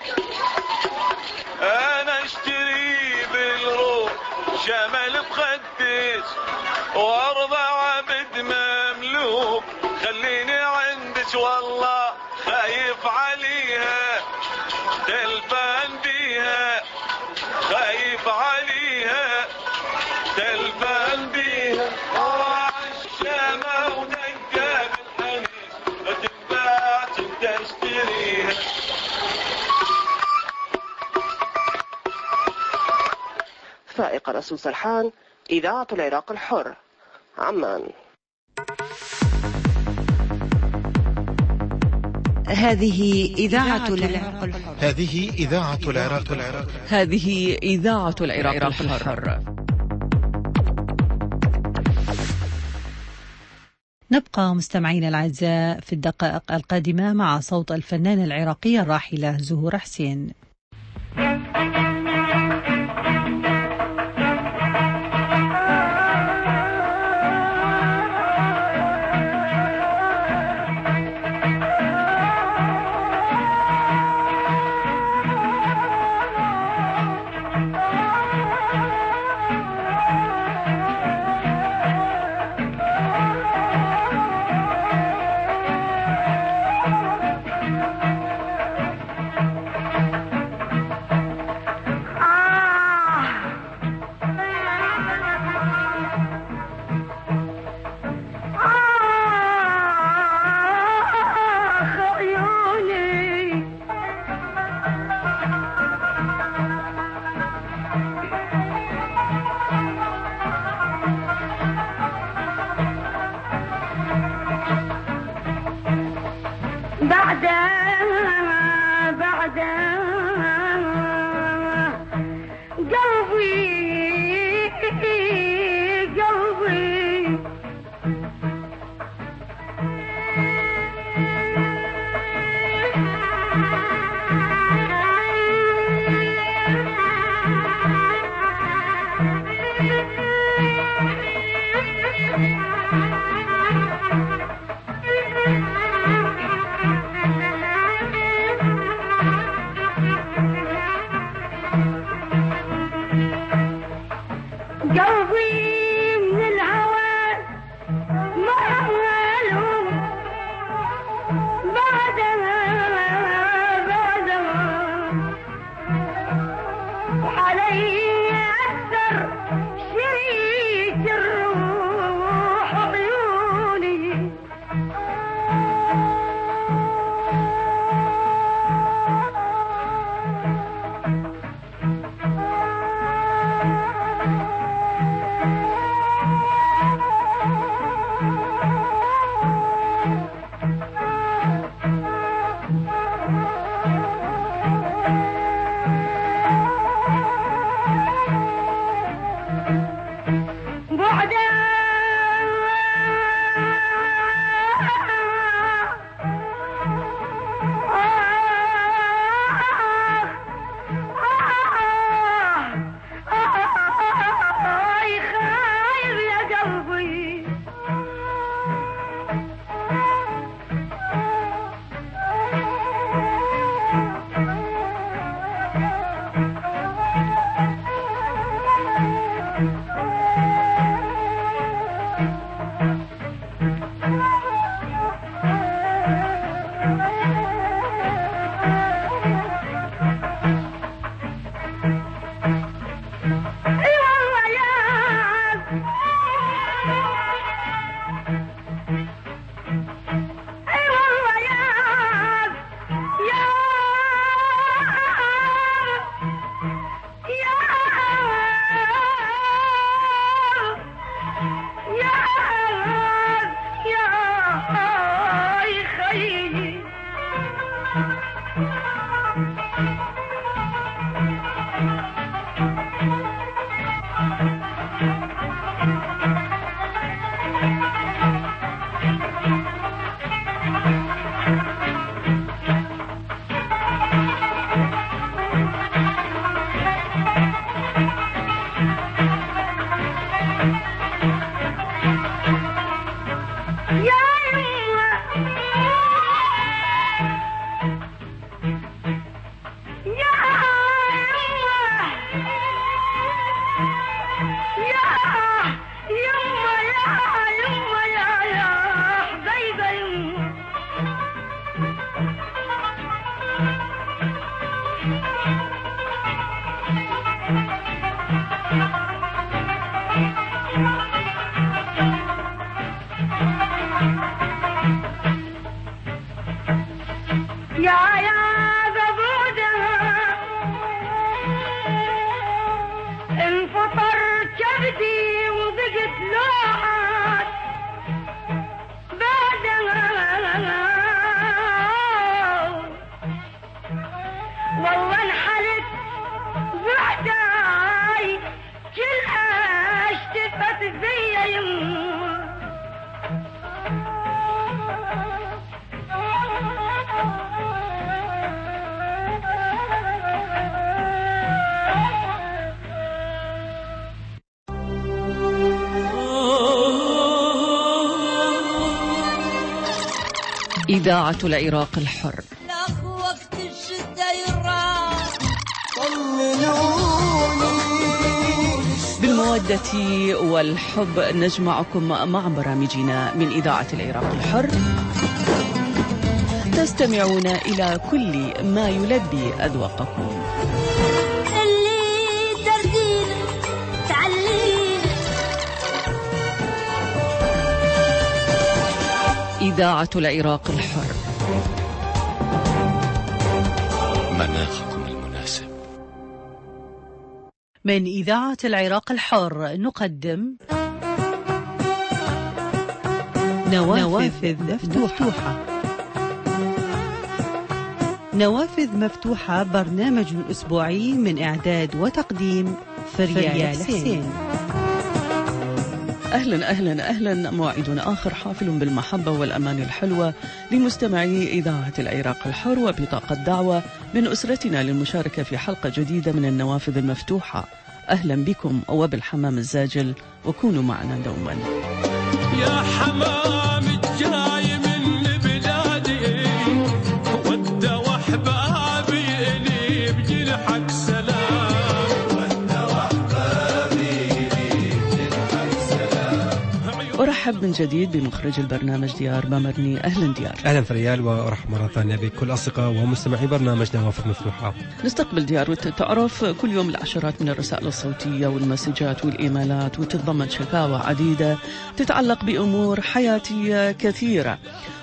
S11: أنا اشتري بالروح شمال بخدش وارضى عبد مملوك، خليني عندك والله خايف عليها تلفان بيها، خايف عليها تلفان بيها. عالشامة ودقة بالحنيش وتنباع تشتريها.
S15: فائق رسول سرحان، إذاعة العراق الحر، عمان.
S4: هذه إذاعة العراق الحر.
S22: هذه إذاعة العراق الحر.
S23: هذه إذاعة العراق الحر.
S1: نبقى مستمعين الأعزاء في الدقائق القادمة مع صوت الفنانة العراقية الراحلة زهور حسين.
S23: إذاعة العراق الحر.
S12: وقت الشدة يراح
S23: بالمودة والحب نجمعكم مع برامجنا من إذاعة العراق الحر. تستمعون إلى كل ما يلبي أذواقكم.
S12: اللي تردين تعلين
S23: إذاعة العراق الحر.
S2: مناخكم المناسب.
S1: من إذاعة العراق الحر نقدم نوافذ مفتوحة. نوافذ مفتوحة برنامج أسبوعي من إعداد وتقديم فريال حسين.
S23: أهلا أهلا أهلا. موعد آخر حافل بالمحبة والأمان الحلوة لمستمعي إذاعة العراق الحر، وبطاقة دعوة من أسرتنا للمشاركة في حلقة جديدة من النوافذ المفتوحة. أهلا بكم وبالحمام الزاجل، وكونوا معنا دوما.
S11: يا حمام الجاي من بلادي ود وحبابي إلي بجنحك سلام.
S23: أرحب من جديد بمخرج البرنامج ديار بامرني. أهلا ديار.
S5: أهلا فريال، وأرحب مرة ثانية بكل أصدقاء ومستمعي برنامج نوافذ مفتوحة.
S23: نستقبل ديار وتعرف كل يوم العشرات من الرسائل الصوتية والمسجات والإيميلات، وتتضمن شكاوى عديدة تتعلق بأمور حياتية كثيرة.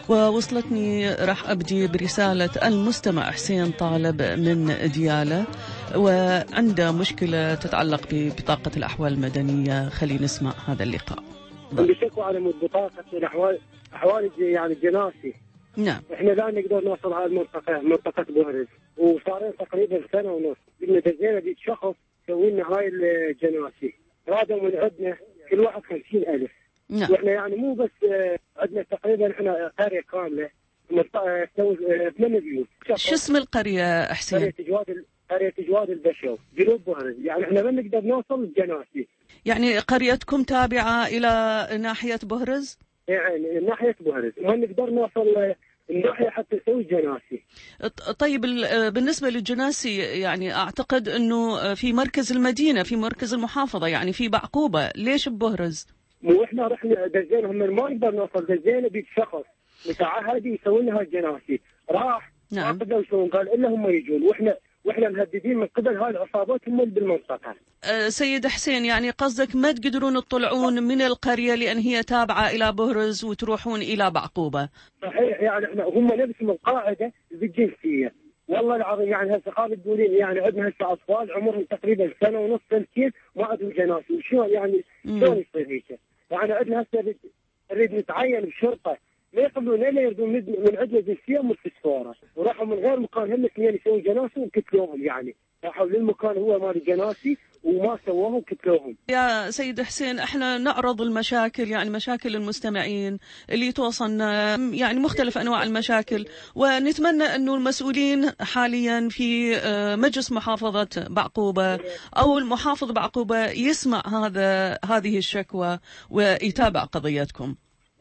S23: ووصلتني راح أبدي برسالة المستمع حسين طالب من ديالة، وعنده مشكلة تتعلق ببطاقة الأحوال المدنية. خلينا نسمع هذا اللقاء.
S7: بيشكوا على بطاقة الأحوال أحوال يعني الجناسي.
S23: نعم.
S7: إحنا لا نقدر نوصل على المنطقة منطقة بوهرز، وصار تقريبا سنة ونص بدنا دزينا بيت شخص يسوي لنا هاي الجناسي. رادوا من عندنا كل واحد خمسين ألف.
S23: نعم.
S7: وإحنا يعني مو بس عندنا تقريبا إحنا قرية كاملة تسوي ثمان بيوت.
S23: شو اسم القرية حسين؟
S7: قرية جواد قرية جواد البشو جنوب بوهرز. يعني إحنا ما نقدر نوصل الجناسي.
S23: يعني قريتكم تابعة إلى ناحية بوهرز؟
S7: يعني ناحية بوهرز ما نقدر نوصل الناحية حتى نسوي جناسي.
S23: طيب بالنسبة للجناسي يعني أعتقد أنه في مركز المدينة، في مركز المحافظة، يعني في بعقوبة. ليش ببوهرز؟
S7: مو إحنا رحنا دزينهم ما نقدر نوصل، دزينا بيت شخص متعهد يسوي لنا هالجناسي. راح
S23: نعم.
S7: ما قدروا يسوون، قال إلا هم يجون، وإحنا واحنا مهددين من قبل هاي العصابات هم اللي بالمنطقة.
S23: أه سيد حسين، يعني قصدك ما تقدرون تطلعون من القرية لأن هي تابعة إلى بوهرز وتروحون إلى بعقوبة؟
S7: صحيح، يعني احنا هم نفسهم القاعدة بالجنسية. والله العظيم يعني هسه خالد تقولين يعني عندنا هسه أطفال عمرهم تقريبا سنة ونص سنتين ما عندهم جناسي، وشلون يعني شلون يصير هيك؟ يعني عندنا هسه نريد نتعين بشرطة ما يقبلون الا يردون من عندنا جنسيه مستشفى، وراحوا من غير مكان هم اثنين يسوون جناسي وكتلوهم. يعني راحوا للمكان هو مال الجناسي وما سووهم كتلوهم.
S23: يا سيد حسين، احنا نعرض المشاكل، يعني مشاكل المستمعين اللي توصلنا، يعني مختلف انواع المشاكل، ونتمنى انه المسؤولين حاليا في مجلس محافظه بعقوبه او المحافظ بعقوبه يسمع هذا هذه الشكوى ويتابع قضيتكم.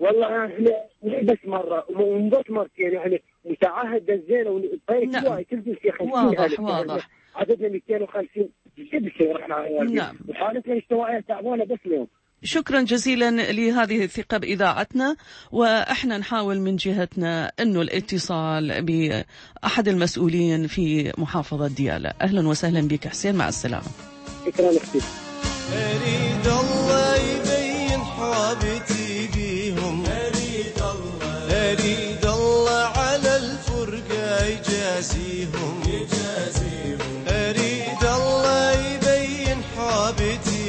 S7: والله احنا بس مره ومبط مرتين يعني متعهد الزين والطريق وايد تلبس في خمسين ألف.
S23: واضح
S7: عددنا مئتين وخمسين شبكه رحنا يعني.
S23: نعم.
S7: وحالتنا الاجتماعيه تعبانه بس اليوم.
S23: شكرا جزيلا لهذه الثقة بإذاعتنا، وإحنا نحاول من جهتنا أنه الاتصال بأحد المسؤولين في محافظة ديالى. أهلا وسهلا بك حسين، مع السلامة.
S7: شكرا أختي.
S11: أريد الله يبين حابتي بيهم، أريد الله أريد الله على الفرقة يجازيهم يجازيهم، أريد الله يبين حابتي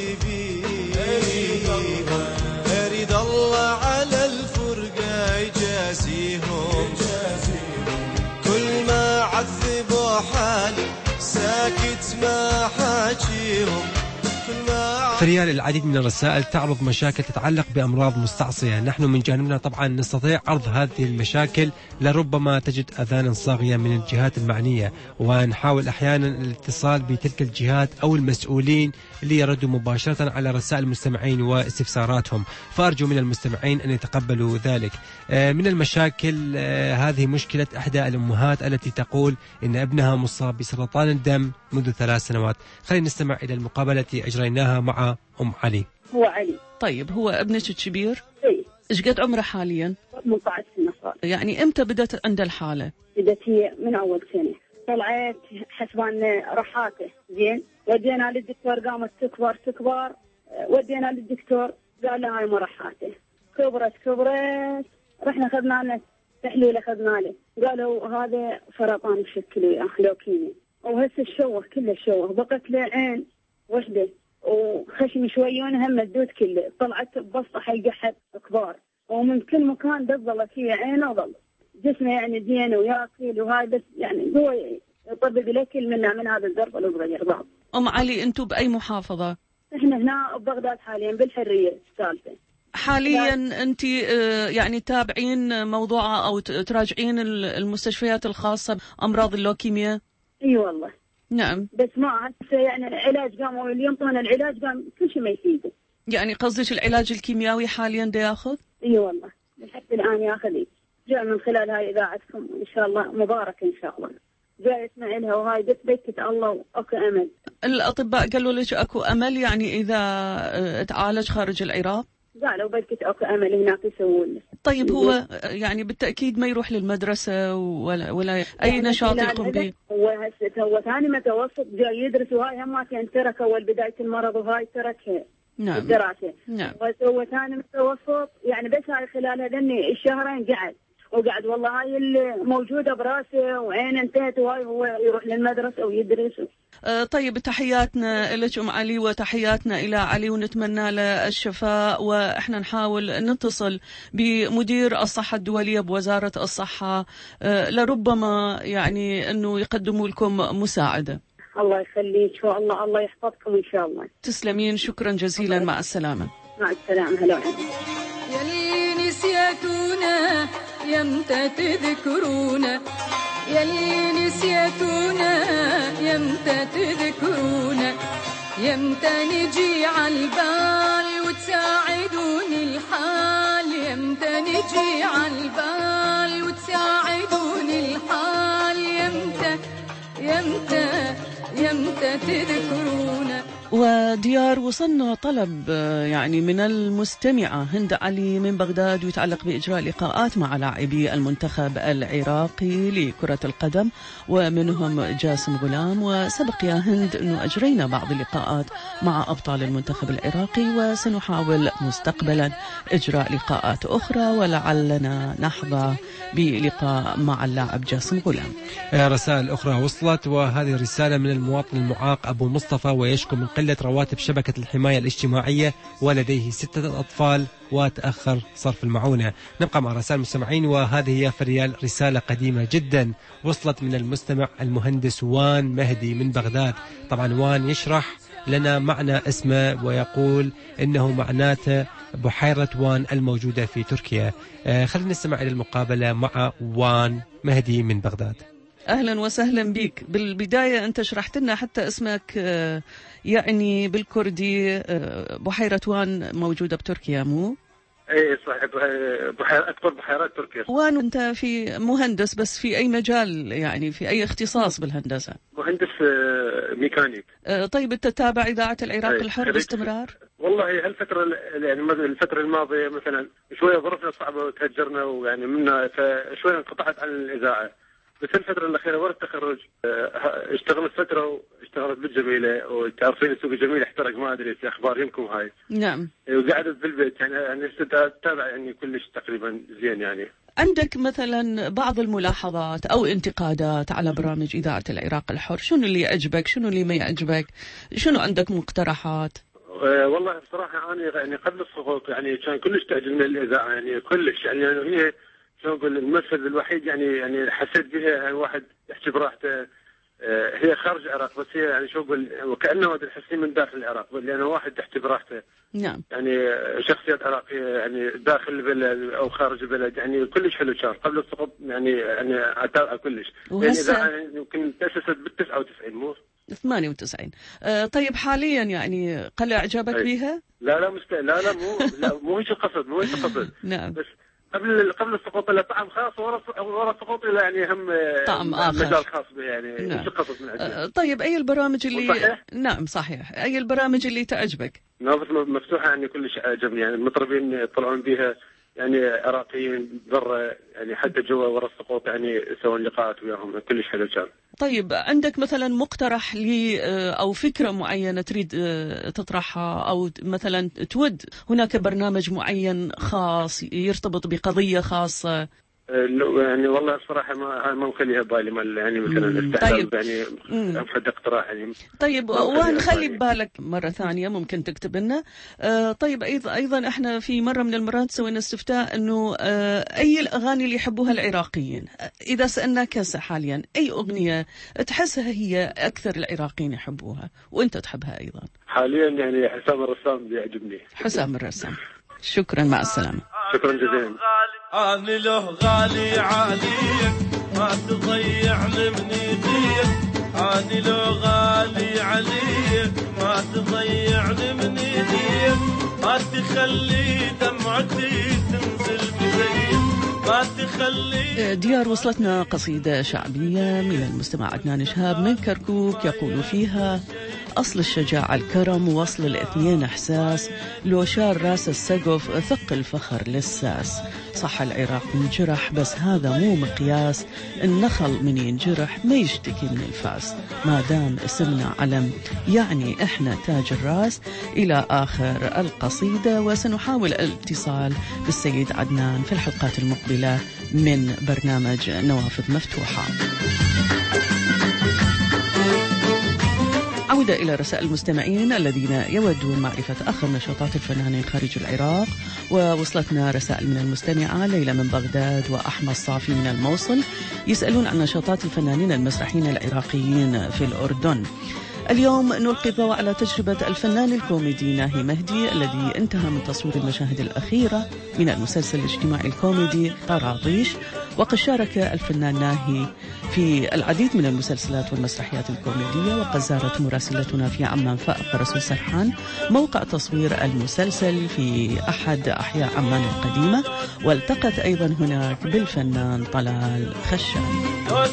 S11: أريد الله على الفرقة يجازيهم، كل ما عذبوا حالي ساكت ما حاجيهم.
S5: فريال، العديد من الرسائل تعرض مشاكل تتعلق بأمراض مستعصية. نحن من جانبنا طبعا نستطيع عرض هذه المشاكل، لربما تجد أذان صاغية من الجهات المعنية، ونحاول أحيانا الاتصال بتلك الجهات أو المسؤولين اللي يردوا مباشرة على رسائل المستمعين واستفساراتهم، فأرجو من المستمعين أن يتقبلوا ذلك. من المشاكل هذه مشكلة إحدى الأمهات التي تقول إن ابنها مصاب بسرطان الدم منذ ثلاث سنوات. خلينا نستمع إلى المقابلة التي أجريناها مع أم علي.
S6: هو علي.
S23: طيب، هو ابنك الكبير؟
S6: اي.
S23: ايش قد عمره حاليا؟
S6: ثمانية عشر سنة صار.
S23: يعني امتى بدأت عند الحالة؟
S6: بدأت هي من أول سنة. طلعت حسبان رحاته زين، ودينا للدكتور قامت تكبر تكبر، ودينا للدكتور قال لها هاي مرحاته، كبرت كبرت، رحنا خذنا له تحليل اخذنا له، قالوا هذا سرطان بشكل لوكيميا، وهسه الشوه كله الشوه، بقت له عين وحده وخشم شويون هم الدود كله، طلعت بسطة حق حب كبار، ومن كل مكان تظل فيه عينه وظل جسمه يعني زين وياكل وهاي، بس يعني هو يطبق الاكل منا من هذا الظرف الصغير بعض.
S23: ام علي، انتم باي محافظه؟
S6: احنا هنا ببغداد حاليا بالحريه الثالثه.
S23: حاليا انت يعني تابعين موضوع او تراجعين المستشفيات الخاصه بامراض اللوكيميا؟
S6: اي والله.
S23: نعم.
S6: بس ما هسه يعني العلاج قاموا اللي ينطون العلاج قام كل شيء ما يفيده.
S23: يعني قصدك العلاج الكيميائي حاليا دا ياخذ؟
S6: اي والله لحد الان ياخذ. جاء من خلال هاي اذاعتكم ان شاء الله مبارك ان شاء الله، جاي اسمع لها وهاي بس بيتة الله واكو امل.
S23: الاطباء قالوا لك اكو امل يعني اذا تعالج خارج العراق؟
S6: قالوا بيتة اكو امل هناك يسوون.
S23: طيب هو يعني بالتاكيد ما يروح للمدرسه ولا ولا اي يعني نشاط يقوم به؟
S6: هو هسه هو ثاني متوسط جاي يدرس وهاي هماتين ترك اول بدايه المرض وهاي تركها.
S23: نعم.
S6: الدراسه.
S23: نعم.
S6: هو ثاني متوسط يعني بس هاي خلال هذين الشهرين قعد وقعد والله هاي اللي موجوده براسه وعين انتهت وهاي هو يروح للمدرسه ويدرس.
S23: أه طيب، تحياتنا لك ام علي وتحياتنا الى علي، ونتمنى له الشفاء، واحنا نحاول نتصل بمدير الصحه الدوليه بوزاره الصحه أه لربما يعني انه يقدموا لكم مساعده.
S6: الله يخليك والله الله يحفظكم ان شاء الله.
S23: تسلمين، شكرا جزيلا، مع السلامه.
S6: مع السلامه. هلا
S8: يلي نسيتونا يمتى تذكرونا، يلي نسيتونا يمتى تذكرونا، يمتى نجي عالبال وتساعدوني الحال، يمتى نجي عالبال وتساعدوني الحال، يمتى يمتى يمتى تذكرونا.
S23: وديار، وصلنا طلب يعني من المستمعة هند علي من بغداد، ويتعلق بإجراء لقاءات مع لاعبي المنتخب العراقي لكرة القدم ومنهم جاسم غلام. وسبق يا هند أنه أجرينا بعض اللقاءات مع أبطال المنتخب العراقي، وسنحاول مستقبلا إجراء لقاءات أخرى، ولعلنا نحظى بلقاء مع اللاعب جاسم غلام.
S5: رسائل أخرى وصلت، وهذه رسالة من المواطن المعاق أبو مصطفى، ويشكو من قلة رواتب شبكة الحماية الاجتماعية ولديه ستة أطفال وتأخر صرف المعونة. نبقى مع رسائل المستمعين، وهذه هي فريال رسالة قديمة جدا وصلت من المستمع المهندس وان مهدي من بغداد. طبعا وان يشرح لنا معنى اسمه ويقول إنه معناته بحيرة وان الموجودة في تركيا. آه خلينا نستمع إلى المقابلة مع وان مهدي من بغداد.
S23: أهلا وسهلا بك. بالبداية أنت شرحت لنا حتى اسمك يعني بالكردي، بحيرة وان موجودة بتركيا مو؟
S9: اي صحيح، بحيرات اكبر بحيرات تركيا.
S23: وانت في مهندس، بس في اي مجال يعني، في اي اختصاص بالهندسه؟
S9: مهندس ميكانيك.
S23: طيب انت تتابع اذاعه العراق الحر باستمرار؟
S9: والله هالفتره يعني الفتره الماضيه مثلا شويه ظروفنا صعبه وتهجرنا ويعني منا فشويه انقطعت عن الاذاعه، بس الفتره الاخيره ورا التخرج اشتغلت فتره واشتغلت بالجميله، وتعرفين السوق الجميل احترق، ما ادري في اخباركم هاي.
S23: نعم.
S9: وقعدت بالبيت يعني يعني اتابع يعني كلش تقريبا زين يعني.
S23: عندك مثلا بعض الملاحظات او انتقادات على برامج اذاعه العراق الحر؟ شنو اللي يعجبك، شنو اللي ما يعجبك، شنو عندك مقترحات؟
S9: والله بصراحه انا يعني قبل السقوط يعني كان كلش تعجبني الاذاعه يعني كلش يعني, يعني هي شلون اقول المنفذ الوحيد يعني يعني حسيت بها يعني واحد يحكي براحته. هي خارج العراق بس هي يعني شو اقول وكانه تحسين من داخل العراق، لانه واحد يحكي براحته.
S23: نعم.
S9: يعني شخصيات عراقيه يعني داخل البلد او خارج البلد يعني كلش حلو كان قبل السقوط يعني يعني اتابع كلش.
S23: وهسه
S9: يعني يمكن تاسست بال تسعة وتسعين مو
S23: ثمانية وتسعين. أه طيب حاليا يعني قل اعجابك بها؟
S9: لا لا مست... لا لا مو لا مو هيك القصد مو هيك القصد.
S23: نعم.
S9: بس قبل قبل السقوط له طعم خاص، ورا ورا السقوط له يعني هم
S23: طعم اخر،
S9: مجال خاص به يعني.
S23: نعم.
S9: ايش القصد من
S23: أه طيب اي البرامج اللي
S9: صحيح؟
S23: نعم صحيح، اي البرامج اللي تعجبك؟
S9: نافذة مفتوحه يعني كلش عجبني، يعني المطربين يطلعون بها يعني عراقيين برا يعني حتى جوا ورا السقوط يعني يسوون لقاءات وياهم كلش حلو كان.
S23: طيب عندك مثلا مقترح لي أو فكرة معينة تريد تطرحها، أو مثلا تود هناك برنامج معين خاص يرتبط بقضية خاصة؟
S9: يعني والله الصراحة ما ما مخليها بالي مال يعني مثلا استحلال
S23: طيب.
S9: يعني أفرد اقتراح يعني.
S23: طيب ونخلي ببالك مرة ثانية ممكن تكتب لنا. آه طيب أيضا أيضا احنا في مرة من المرات سوينا استفتاء إنه آه أي الأغاني اللي يحبوها العراقيين، إذا سألناك هسه حاليا أي أغنية تحسها هي أكثر العراقيين يحبوها وأنت تحبها أيضا؟
S9: حاليا يعني حسام الرسام بيعجبني.
S23: حسام الرسام، شكرا، مع السلامة.
S9: شكرا جزيلا.
S11: أنا له غالي عليك ما تضيعني من ايديك، أنا له غالي عليك ما تضيعني من ايديك، ما تخلي دمعتي تنزل بزيك، ما تخلي.
S23: ديار وصلتنا قصيدة شعبية من المستمع عدنان شهاب من كركوك يقول فيها: أصل الشجاعة الكرم، وصل الاثنين إحساس، لو شار راس السقف ثق الفخر للساس. صح العراق ينجرح بس هذا مو مقياس، النخل من ينجرح ما يشتكي من الفاس، ما دام اسمنا علم يعني إحنا تاج الراس. إلى آخر القصيدة، وسنحاول الاتصال بالسيد عدنان في الحلقات المقبلة من برنامج نوافذ مفتوحة. عودة إلى رسائل المستمعين الذين يودون معرفة آخر نشاطات الفنانين خارج العراق. ووصلتنا رسائل من المستمعة ليلى من بغداد وأحمد صافي من الموصل يسألون عن نشاطات الفنانين المسرحيين العراقيين في الأردن. اليوم نلقي الضوء على تجربة الفنان الكوميدي ناهي مهدي الذي انتهى من تصوير المشاهد الأخيرة من المسلسل الاجتماعي الكوميدي طراطيش. وقد شارك الفنان ناهي في العديد من المسلسلات والمسرحيات الكوميدية، وقد زارت مراسلتنا في عمان فائقة رسول سرحان موقع تصوير المسلسل في أحد أحياء عمان القديمة، والتقت أيضا هناك بالفنان طلال خشان.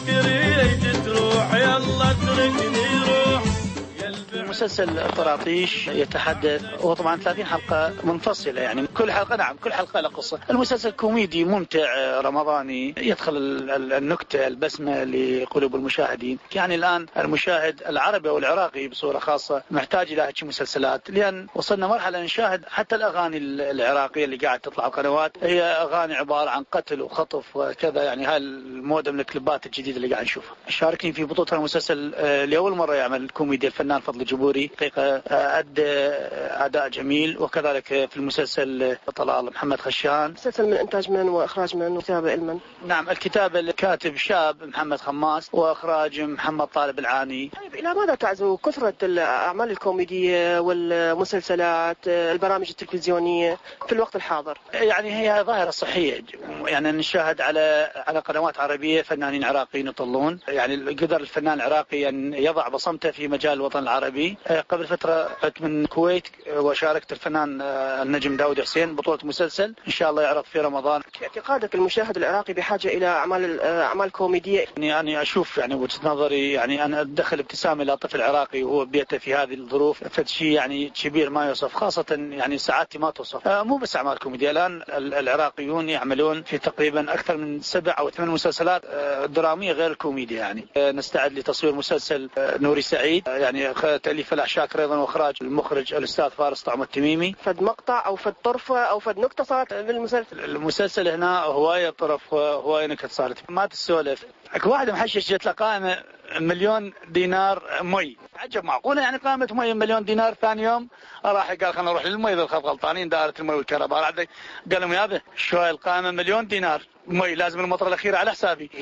S10: مسلسل طراطيش يتحدث، وطبعا ثلاثين حلقة منفصلة، يعني كل حلقة نعم كل حلقة له قصة. المسلسل كوميدي ممتع رمضاني، يدخل النكتة البسمة لقلوب المشاهدين. يعني الآن المشاهد العربي والعراقي بصورة خاصة محتاج إلى هذه المسلسلات، لأن وصلنا مرحلة نشاهد حتى الأغاني العراقية اللي قاعد تطلع قنوات هي أغاني عبارة عن قتل وخطف وكذا، يعني هاي المودة من الكليبات الجديدة اللي قاعد نشوفها. شاركني في بطولة المسلسل لأول مرة يعمل كوميديا الفنان فضل جبوري، حقيقة أدى أداء جميل، وكذلك في المسلسل طلال محمد خشان.
S15: مسلسل من إنتاج من وإخراج من وكتابة المن.
S10: نعم الكتابة الكاتب شاب محمد خماس، وإخراج محمد طالب العاني.
S15: طيب إلى ماذا تعزو كثرة الأعمال الكوميدية والمسلسلات البرامج التلفزيونية في الوقت الحاضر؟
S10: يعني هي ظاهرة صحية يعني نشاهد على على قنوات عربية فنانين عراقيين يطلون، يعني قدر الفنان العراقي أن يضع بصمته في مجال الوطن العربي. قبل فترة عدت من الكويت وشاركت الفنان النجم داود حسين بطولة مسلسل إن شاء الله يعرض في رمضان.
S15: اعتقادك المشاهد العراقي بحاجة إلى أعمال أعمال كوميدية؟
S10: يعني أنا أشوف يعني وجهة نظري يعني أنا أدخل ابتسامة إلى طفل عراقي وهو ببيته في هذه الظروف فشيء يعني كبير ما يوصف، خاصة يعني ساعاتي ما توصف. مو بس أعمال كوميدية، الآن العراقيون يعملون في تقريبا أكثر من سبع أو ثمان مسلسلات درامية غير الكوميديا. يعني نستعد لتصوير مسلسل نوري سعيد، يعني تأليف فلاح شاكر أيضا وإخراج المخرج الأستاذ فارس طعم التميمي.
S15: فد مقطع أو فد طرفة أو فد نكتة صارت بالمسلسل؟
S10: المسلسل هنا هواية طرف هواية نكت صارت ما تسولف. اكو واحد محشش جت له قائمة مليون دينار مي، عجب معقولة يعني قائمة مي مليون دينار. ثاني يوم راح قال خلنا نروح للمي اذا الخط غلطانين دائرة المي والكهرباء. قال لهم يابا شوي القائمة مليون دينار مي لازم المطر الأخيرة على حسابي.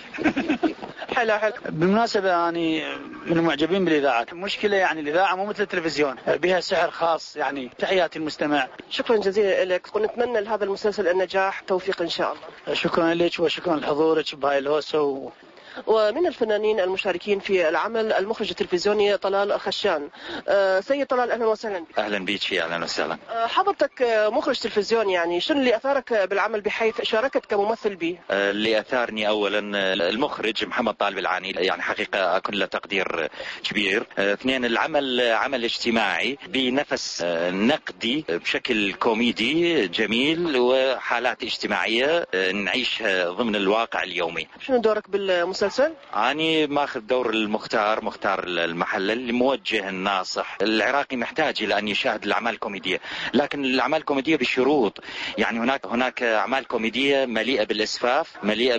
S15: حلو حلو.
S10: بالمناسبة يعني من المعجبين بالإذاعة. المشكلة يعني الإذاعة مو مثل التلفزيون، بها سحر خاص. يعني تحياتي المستمع.
S15: شكرا جزيلا لك ونتمنى لهذا المسلسل النجاح، توفيق إن شاء الله.
S10: شكرا لك وشكرا لحضورك بهاي الهوسة. و...
S15: ومن الفنانين المشاركين في العمل المخرج التلفزيوني طلال خشان. أه سيد طلال أهلا وسهلا بك.
S3: أهلا بك أهلا وسهلا.
S15: أه حضرتك مخرج تلفزيوني، يعني شنو اللي أثارك بالعمل بحيث شاركت كممثل به؟
S3: أه اللي أثارني أولا المخرج محمد طالب العاني، يعني حقيقة أكون له تقدير كبير. أه اثنين العمل عمل اجتماعي بنفس أه نقدي بشكل كوميدي جميل وحالات اجتماعية أه نعيشها ضمن الواقع اليومي.
S15: شنو دورك بالمسلسل؟
S3: أنا ماخذ دور المختار مختار المحلل اللي موجه الناصح. العراقي محتاج إلى أن يشاهد الأعمال الكوميدية، لكن الأعمال الكوميدية بشروط. يعني هناك هناك أعمال كوميدية مليئة بالإسفاف، مليئة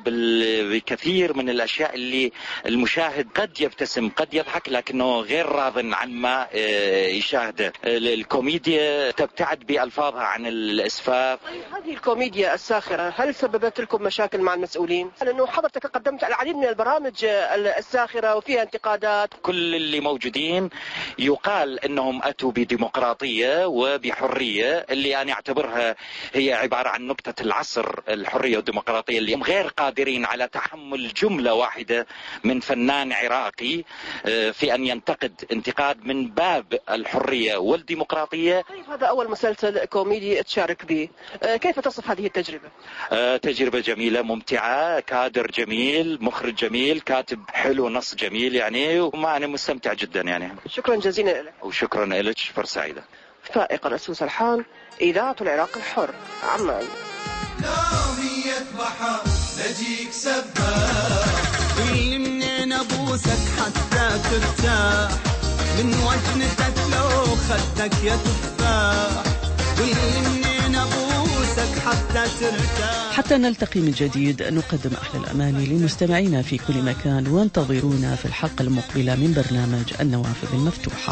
S3: بكثير من الأشياء اللي المشاهد قد يبتسم قد يضحك لكنه غير راض عن ما يشاهده. الكوميديا تبتعد بألفاظها عن الإسفاف.
S15: هذه الكوميديا الساخرة هل سببت لكم مشاكل مع المسؤولين؟ لأنه حضرتك قدمت العديد من البرامج الساخرة وفيها انتقادات.
S3: كل اللي موجودين يقال انهم اتوا بديمقراطية وبحرية اللي انا اعتبرها هي عبارة عن نقطة العصر. الحرية والديمقراطية اللي هم غير قادرين على تحمل جملة واحدة من فنان عراقي في ان ينتقد انتقاد من باب الحرية والديمقراطية.
S15: طيب هذا اول مسلسل كوميدي تشارك به، كيف تصف هذه التجربة؟
S3: تجربة جميلة ممتعة، كادر جميل، مخرج جميل، كاتب حلو، نص جميل يعني، وما أنا مستمتع جدا يعني.
S15: شكرا جزيلا لك.
S3: وشكرا لك، فرصة سعيدة.
S15: فائق الرسول سرحان، إذاعة العراق الحر، عمان.
S12: نامية بحر نجيك سباح، كل منين أبوسك حتى ترتاح، من وجنتك لو خدك يا تفاح، كل منين أبوسك حتى ترتاح.
S23: حتى نلتقي من جديد نقدم أحلى الأماني لمستمعينا في كل مكان، وانتظرونا في الحلقة المقبلة من برنامج النوافذ المفتوحة.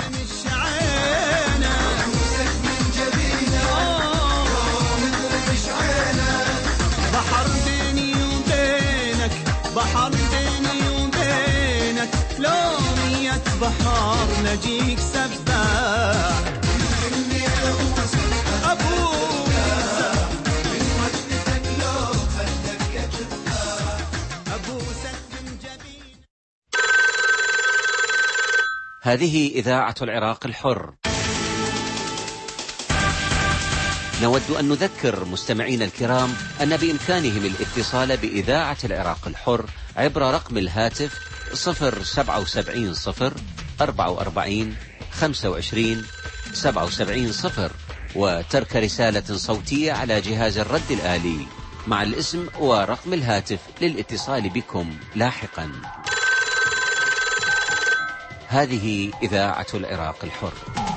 S12: بحر بيني وبينك، بحر بيني وبينك، لو مية بحر نجيك سباح،
S13: هذه إذاعة العراق الحر. نود أن نذكر مستمعينا الكرام أن بإمكانهم الاتصال بإذاعة العراق الحر عبر رقم الهاتف صفر سبعة وسبعين صفر أربعة وأربعين خمسة وعشرين سبعة وسبعين صفر، وترك رسالة صوتية على جهاز الرد الآلي مع الاسم ورقم الهاتف للاتصال بكم لاحقا. هذه إذاعة العراق الحر.